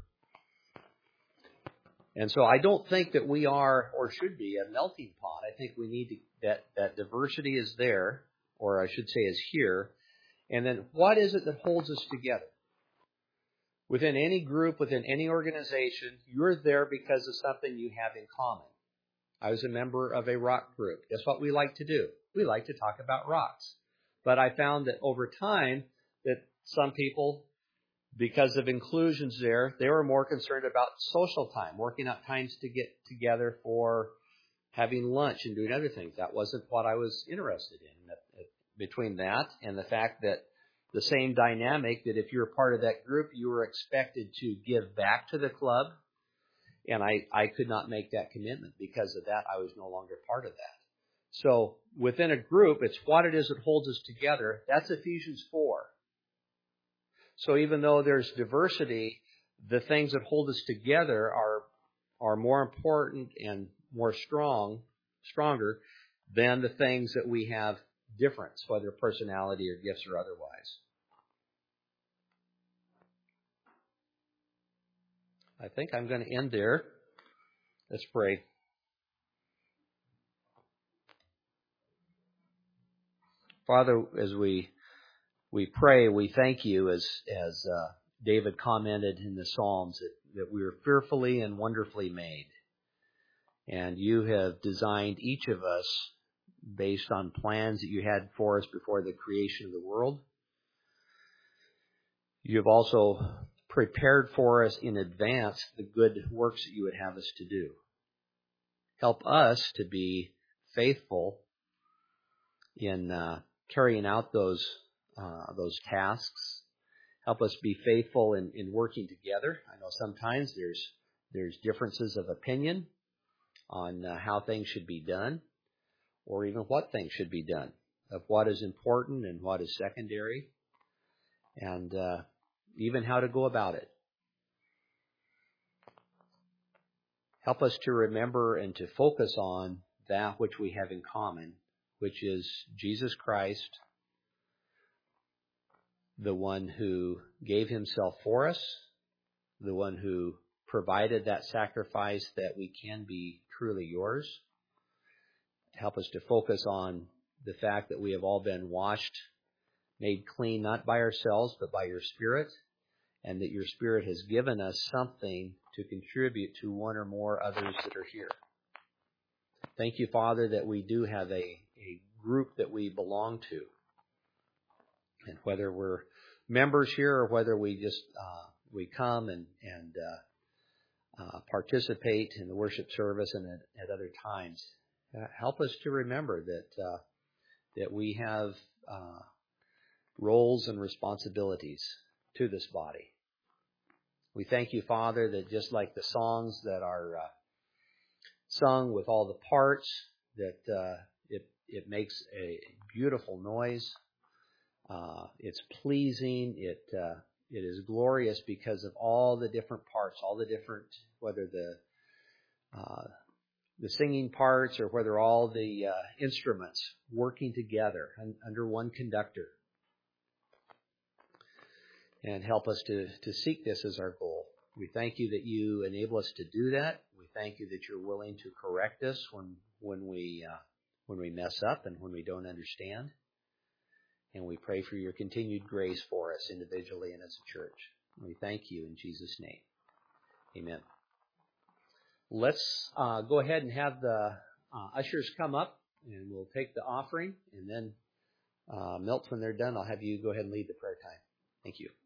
[SPEAKER 1] And so I don't think that we are, or should be, a melting pot. I think we need that diversity is there, or I should say is here. And then what is it that holds us together? Within any group, within any organization, you're there because of something you have in common. I was a member of a rock group. Guess what we like to do? We like to talk about rocks. But I found that over time that some people, because of inclusions there, they were more concerned about social time, working out times to get together for having lunch and doing other things. That wasn't what I was interested in. Between that and the fact that the same dynamic, that if you were part of that group, you were expected to give back to the club. And I could not make that commitment. Because of that, I was no longer part of that. So within a group, it's what it is that holds us together. That's Ephesians 4. So even though there's diversity, the things that hold us together are more important and more stronger than the things that we have difference, whether personality or gifts or otherwise. I think I'm going to end there. Let's pray. Father, as we pray, we thank you as David commented in the Psalms that we are fearfully and wonderfully made. And you have designed each of us based on plans that you had for us before the creation of the world. You have also prepared for us in advance the good works that you would have us to do. Help us to be faithful in carrying out those tasks. Help us be faithful in working together. I know sometimes there's differences of opinion on how things should be done, or even what things should be done, of what is important and what is secondary, and even how to go about it. Help us to remember and to focus on that which we have in common, which is Jesus Christ, the one who gave himself for us, the one who provided that sacrifice that we can be truly yours. Help us to focus on the fact that we have all been washed, made clean, not by ourselves, but by your Spirit, and that your Spirit has given us something to contribute to one or more others that are here. Thank you, Father, that we do have a group that we belong to. And whether we're members here or whether we just we come and participate in the worship service and at other times, help us to remember that we have roles and responsibilities to this body. We thank you, Father, that just like the songs that are sung with all the parts, that it makes a beautiful noise. It's pleasing. It is glorious because of all the different parts, all the different, whether the singing parts or whether all the instruments working together under one conductor. And help us to seek this as our goal. We thank you that you enable us to do that. We thank you that you're willing to correct us when we mess up and when we don't understand. And we pray for your continued grace for us individually and as a church. And we thank you in Jesus' name. Amen. Let's go ahead and have the ushers come up, and we'll take the offering. And then, Milt, when they're done, I'll have you go ahead and lead the prayer time. Thank you.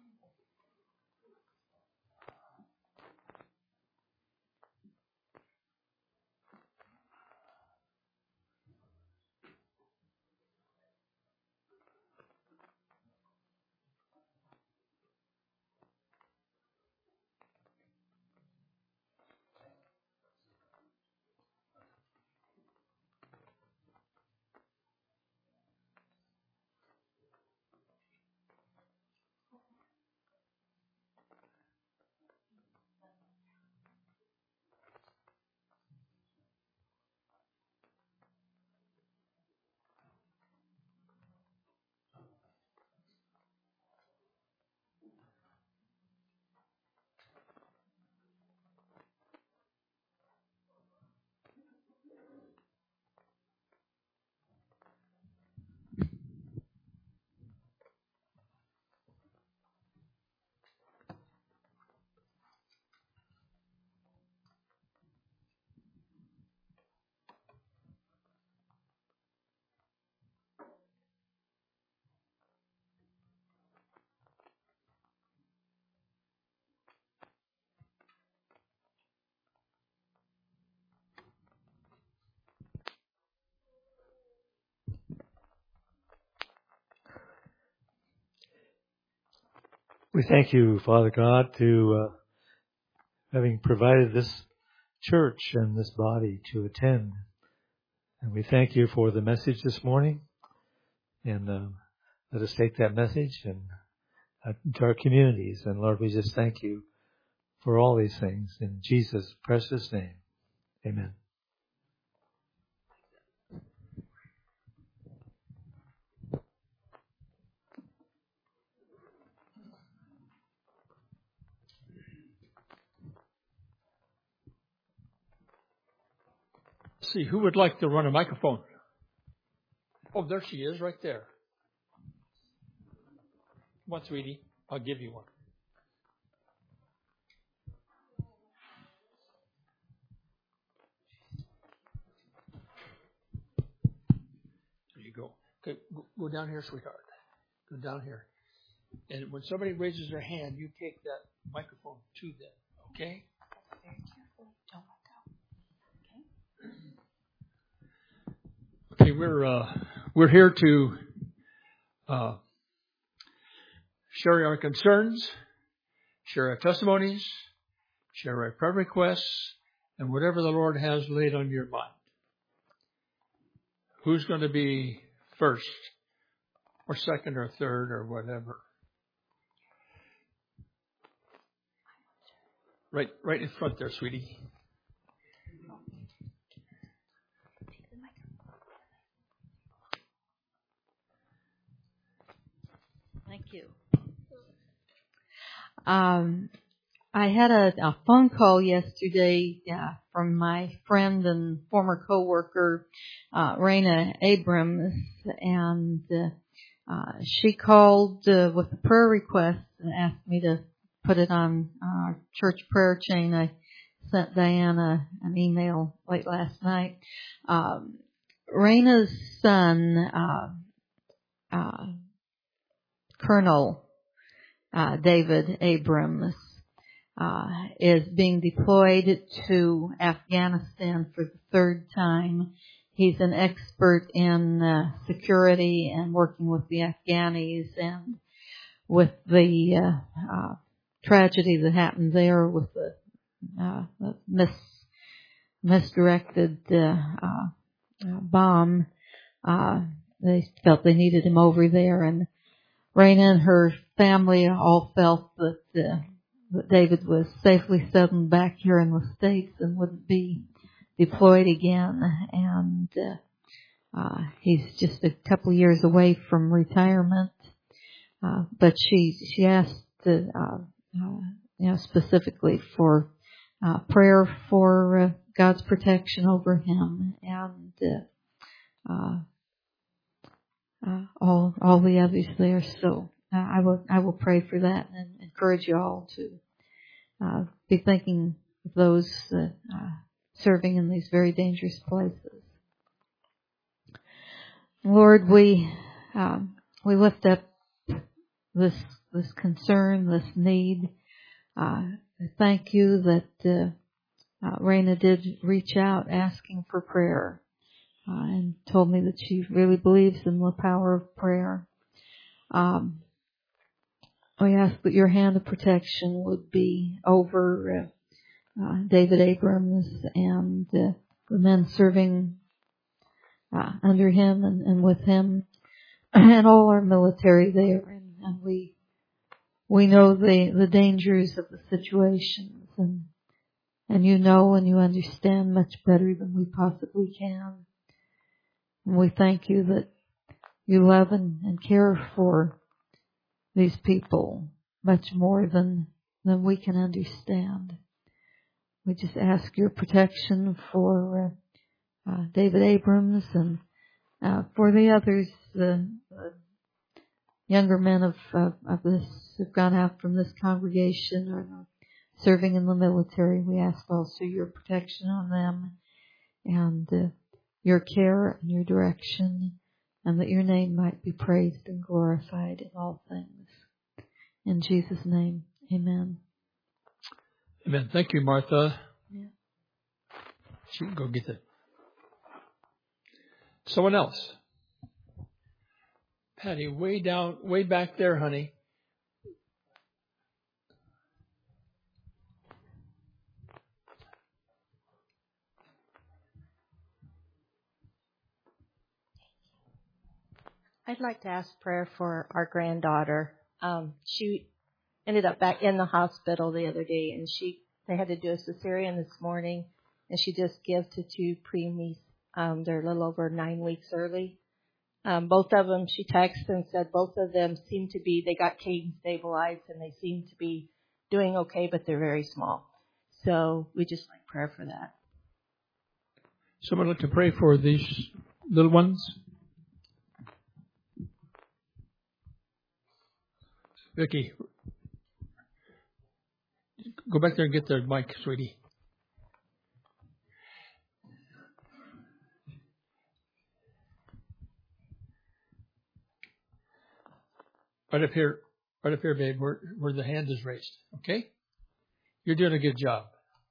[SPEAKER 4] We thank you, Father God, to having provided this church and this body to attend. And we thank you for the message this morning. And let us take that message and to our communities. And Lord, we just thank you for all these things. In Jesus' precious name, amen.
[SPEAKER 5] Let's see, who would like to run a microphone? Oh, there she is, right there. Come on, sweetie. I'll give you one. There you go. Okay, go down here, sweetheart. Go down here. And when somebody raises their hand, you take that microphone to them, okay?
[SPEAKER 2] Very careful. Don't let go.
[SPEAKER 5] Okay, we're here to share our concerns, share our testimonies, share our prayer requests, and whatever the Lord has laid on your mind. Who's going to be first, or second, or third, or whatever? Right in front there, sweetie.
[SPEAKER 6] Thank you. I had a phone call yesterday from my friend and former coworker, Raina Abrams, and she called with a prayer request and asked me to put it on our church prayer chain. I sent Diana an email late last night. Raina's son, Colonel David Abrams, is being deployed to Afghanistan for the third time. He's an expert in security and working with the Afghanis, and with the tragedy that happened there with the misdirected bomb, they felt they needed him over there, and Raina and her family all felt that David was safely settled back here in the States and wouldn't be deployed again. And he's just a couple years away from retirement. But she asked specifically for prayer for God's protection over him and all the others there. So I will pray for that and encourage you all to be thinking of those serving in these very dangerous places. Lord, we lift up this concern, this need. Thank you that Raina did reach out asking for prayer. And told me that she really believes in the power of prayer. We ask that your hand of protection would be over David Abrams and the men serving under him and with him, and all our military there. And we know the dangers of the situations, and you know and you understand much better than we possibly can. And we thank you that you love and care for these people much more than we can understand. We just ask your protection for David Abrams and for the others, the younger men of this who've gone out from this congregation or serving in the military. We ask also your protection on them and your care and your direction, and that your name might be praised and glorified in all things. In Jesus' name, amen.
[SPEAKER 5] Amen. Thank you, Martha.
[SPEAKER 6] Yeah.
[SPEAKER 5] She can go get it. Someone else. Patty, way back there, honey.
[SPEAKER 7] I'd like to ask prayer for our granddaughter. She ended up back in the hospital the other day, and they had to do a cesarean this morning, and she just gave to 2 preemies. They're a little over 9 weeks early. Both of them, she texted and said both of them they got Caden stabilized, and they seem to be doing okay, but they're very small. So we just like prayer for that.
[SPEAKER 5] Someone like to pray for these little ones? Vicky, go back there and get their mic, sweetie. Right up here, babe, where the hand is raised. Okay? You're doing a good job.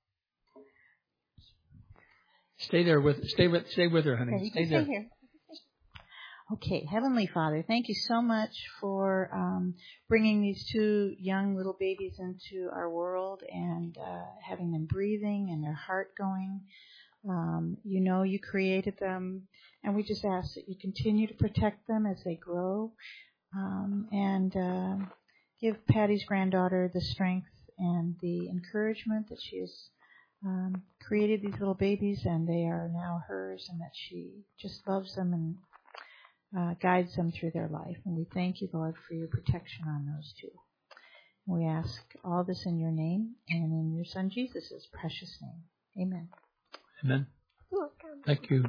[SPEAKER 5] Stay with her, honey.
[SPEAKER 8] Okay,
[SPEAKER 5] Stay there.
[SPEAKER 8] Here. Okay, Heavenly Father, thank you so much for bringing these two young little babies into our world and having them breathing and their heart going. You know you created them, and we just ask that you continue to protect them as they grow and give Patty's granddaughter the strength and the encouragement that she has created these little babies, and they are now hers, and that she just loves them and guides them through their life. And we thank you, Lord, for your protection on those two. We ask all this in your name and in your Son Jesus' precious name. Amen.
[SPEAKER 5] Amen. Thank you.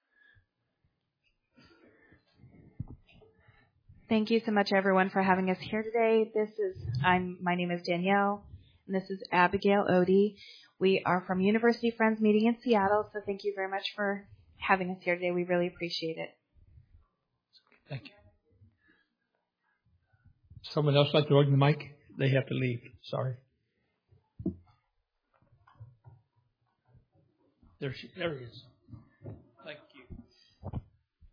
[SPEAKER 9] Thank you so much, everyone, for having us here today. My name is Danielle, and this is Abigail Odie. We are from University Friends meeting in Seattle, so thank you very much for having us here today. We really appreciate it.
[SPEAKER 5] Thank you. Someone else like to work the mic? They have to leave. Sorry. There he is. Thank you.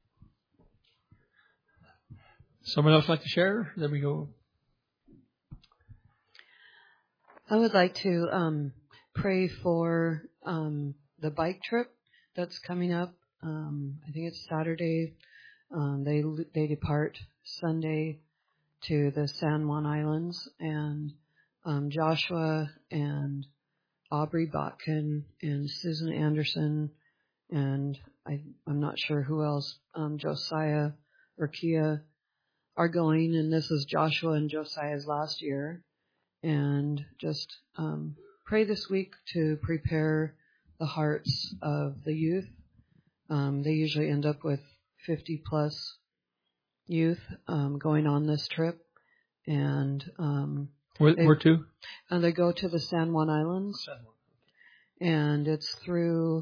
[SPEAKER 5] Someone else like to share? There we go.
[SPEAKER 10] I would like to pray for the bike trip that's coming up. I think it's Saturday. They depart Sunday to the San Juan Islands, and Joshua and Aubrey Botkin and Susan Anderson, and I'm not sure who else, Josiah or Kia are going, and this is Joshua and Josiah's last year. And just pray this week to prepare the hearts of the youth. They usually end up with 50 plus youth going on this trip, and
[SPEAKER 5] where to?
[SPEAKER 10] And they go to the San Juan Islands, and it's through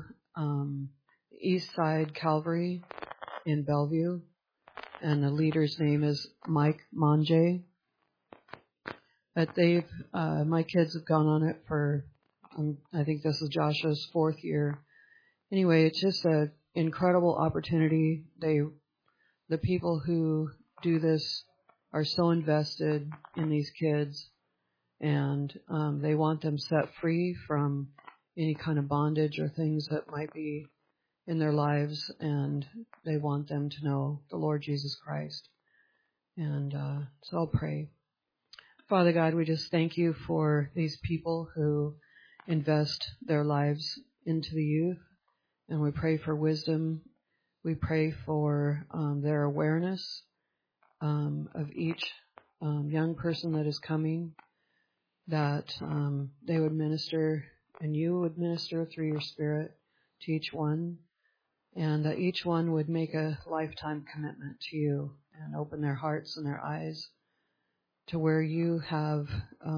[SPEAKER 10] East Side Calvary in Bellevue, and the leader's name is Mike Monje. But my kids have gone on it for, I think this is Joshua's 4th year. Anyway, it's just an incredible opportunity. The people who do this are so invested in these kids, and they want them set free from any kind of bondage or things that might be in their lives, and they want them to know the Lord Jesus Christ. And so I'll pray. Father God, we just thank you for these people who invest their lives into the youth, and we pray for wisdom. We pray for their awareness of each young person that is coming, that they would minister and you would minister through your Spirit to each one, and that each one would make a lifetime commitment to you and open their hearts and their eyes to where you have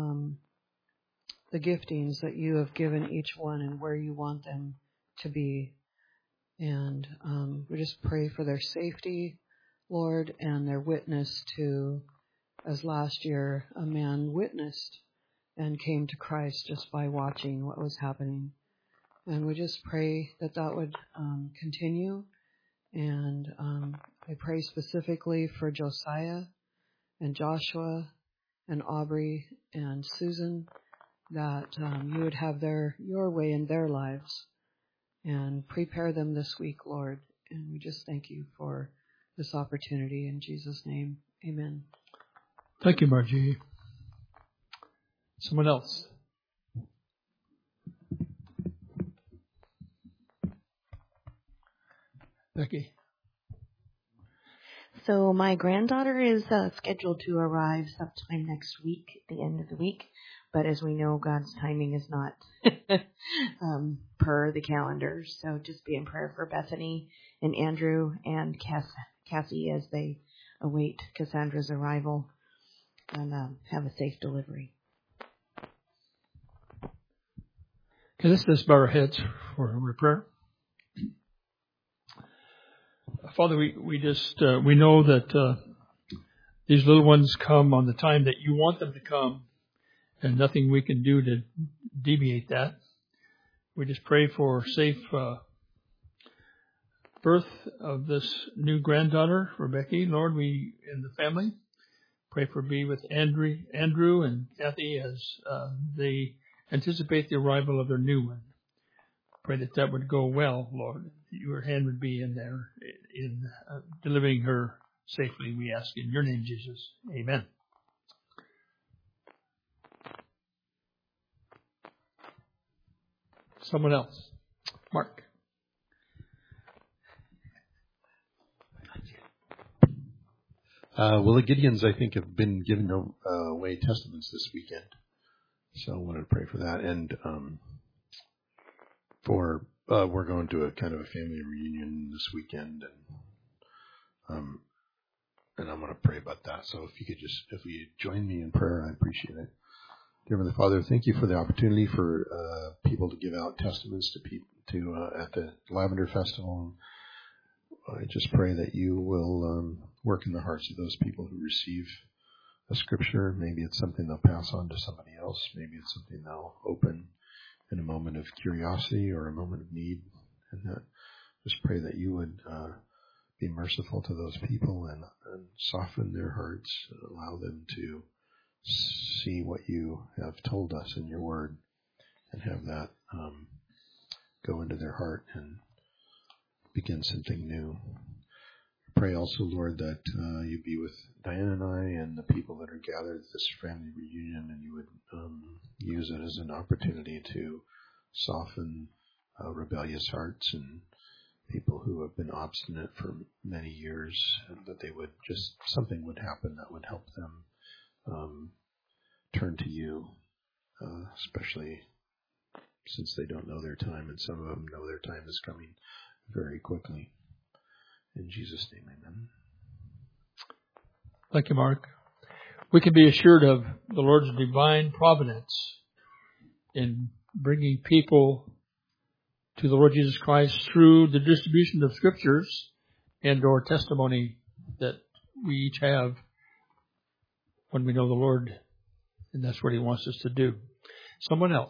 [SPEAKER 10] the giftings that you have given each one and where you want them to be. And we just pray for their safety, Lord, and their witness to, as last year, a man witnessed and came to Christ just by watching what was happening. And we just pray that that would continue. And I pray specifically for Josiah and Joshua and Aubrey and Susan, that you would have your way in their lives and prepare them this week, Lord. And we just thank you for this opportunity in Jesus' name. Amen.
[SPEAKER 5] Thank you, Margie. Someone else. Becky.
[SPEAKER 11] So my granddaughter is scheduled to arrive sometime next week, at the end of the week. But as we know, God's timing is not per the calendar. So just be in prayer for Bethany and Andrew and Cassie as they await Cassandra's arrival, and have a safe delivery.
[SPEAKER 5] Okay, let's bow our heads for prayer. Father, we know that these little ones come on the time that you want them to come, and nothing we can do to deviate that. We just pray for safe birth of this new granddaughter, Rebecca. Lord, we in the family pray for be with Andrew and Kathy as they anticipate the arrival of their new one. Pray that would go well, Lord. Your hand would be in there in delivering her safely, we ask in your name, Jesus. Amen. Someone else. Mark.
[SPEAKER 3] Well, the Gideons, I think, have been giving away testaments this weekend. So I wanted to pray for that. And we're going to a kind of a family reunion this weekend. And I'm going to pray about that. So if you join me in prayer, I appreciate it. Dear Heavenly Father, thank you for the opportunity for people to give out testaments to people at the Lavender Festival. I just pray that you will work in the hearts of those people who receive a scripture. Maybe it's something they'll pass on to somebody else. Maybe it's something they'll open in a moment of curiosity or a moment of need. And just pray that you would be merciful to those people and soften their hearts, allow them to see what you have told us in your word, and have that go into their heart and begin something new. Pray also, Lord, that you be with Diane and I and the people that are gathered at this family reunion, and you would use it as an opportunity to soften rebellious hearts and people who have been obstinate for many years, and that something would happen that would help them turn to you, especially since they don't know their time, and some of them know their time is coming very quickly. In Jesus' name, amen.
[SPEAKER 5] Thank you, Mark. We can be assured of the Lord's divine providence in bringing people to the Lord Jesus Christ through the distribution of scriptures and or testimony that we each have when we know the Lord, and that's what he wants us to do. Someone else.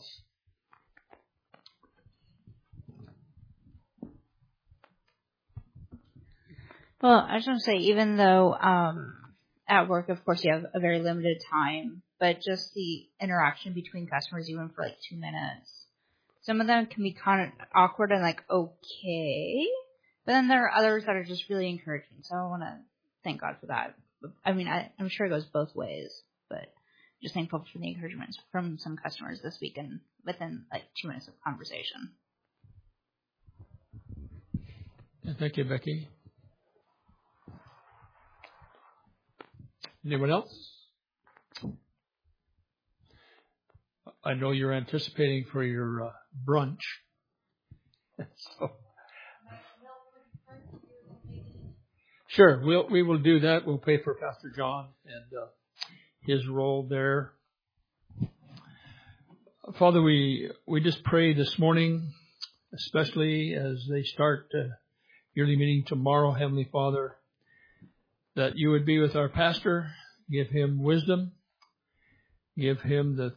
[SPEAKER 9] Well, I just want to say, even though at work, of course, you have a very limited time, but just the interaction between customers, even for like 2 minutes, some of them can be kind of awkward and like, okay, but then there are others that are just really encouraging. So I want to thank God for that. I mean, I'm sure it goes both ways, but just thankful for the encouragement from some customers this week and within like 2 minutes of conversation.
[SPEAKER 5] Thank you, Becky. Anyone else? I know you're anticipating for your brunch. So. Sure, we will do that. We'll pay for Pastor John and his role there. Father, we just pray this morning, especially as they start yearly meeting tomorrow, Heavenly Father, that you would be with our pastor, give him wisdom, give him the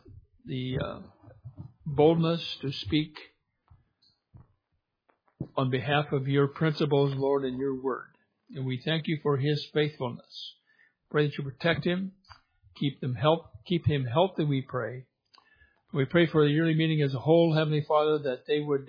[SPEAKER 5] boldness to speak on behalf of your principles, Lord, and your word. And we thank you for his faithfulness. Pray that you protect him, keep him healthy, we pray. We pray for the yearly meeting as a whole, Heavenly Father, that they would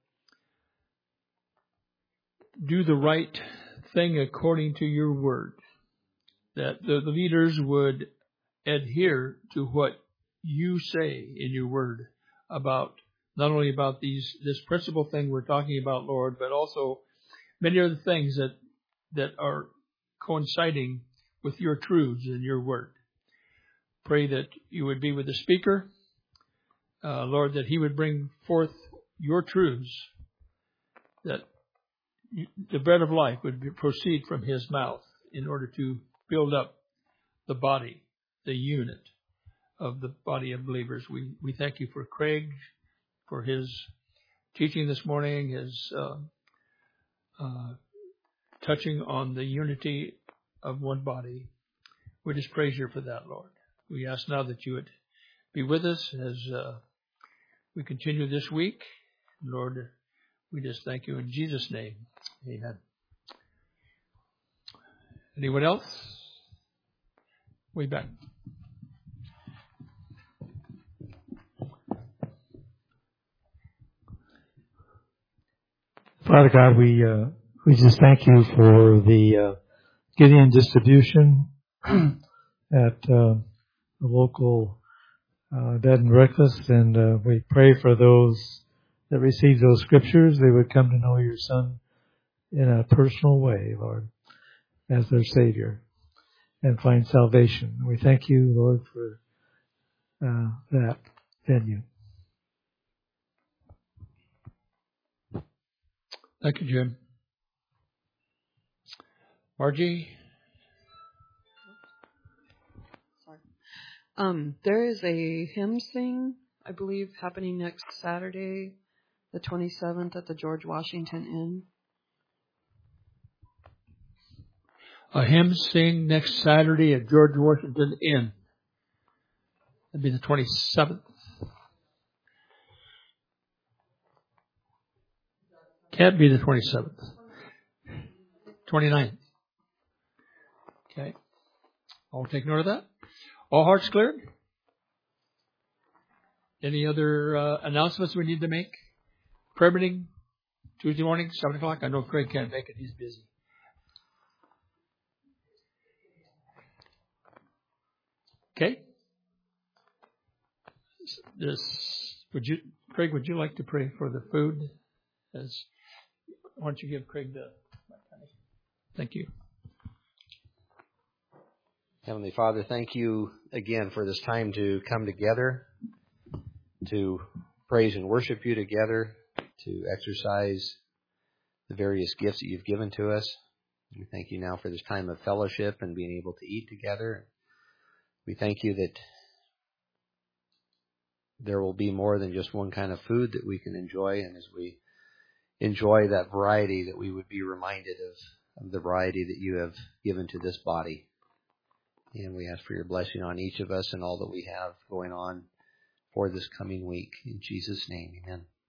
[SPEAKER 5] do the right thing according to your word, that the leaders would adhere to what you say in your word about not only about this principal thing we're talking about, Lord, but also many other things that are coinciding with your truths and your word. Pray that you would be with the speaker, Lord, that he would bring forth your truths, that the bread of life would proceed from his mouth in order to build up the body, the unit of the body of believers. We thank you for Craig, for his teaching this morning, his touching on the unity of one body. We just praise you for that, Lord. We ask now that you would be with us as we continue this week. Lord, we just thank you in Jesus' name. Amen. Anyone else? Way back.
[SPEAKER 4] Father God, we just thank you for the Gideon distribution at the local bed and breakfast, and we pray for those that receive those scriptures, they would come to know your Son in a personal way, Lord, as their Savior, and find salvation. We thank you, Lord, for that venue.
[SPEAKER 5] Thank you, Jim. Margie?
[SPEAKER 10] Sorry. There is a hymn sing, I believe, happening next Saturday, the 27th, at the George Washington Inn.
[SPEAKER 5] A hymn sing next Saturday at George Washington Inn. That'd be the 27th. Can't be the 27th. 29th. Okay. I'll take note of that. All hearts cleared? Any other announcements we need to make? Prayer meeting Tuesday morning, 7 o'clock. I know Craig can't make it. He's busy. Okay. Craig, would you like to pray for the food? Why don't you give Craig the... Thank you.
[SPEAKER 1] Heavenly Father, thank you again for this time to come together, to praise and worship you together, to exercise the various gifts that you've given to us. We thank you now for this time of fellowship and being able to eat together. We thank you that there will be more than just one kind of food that we can enjoy, and as we enjoy that variety, that we would be reminded of the variety that you have given to this body. And we ask for your blessing on each of us and all that we have going on for this coming week. In Jesus' name, amen.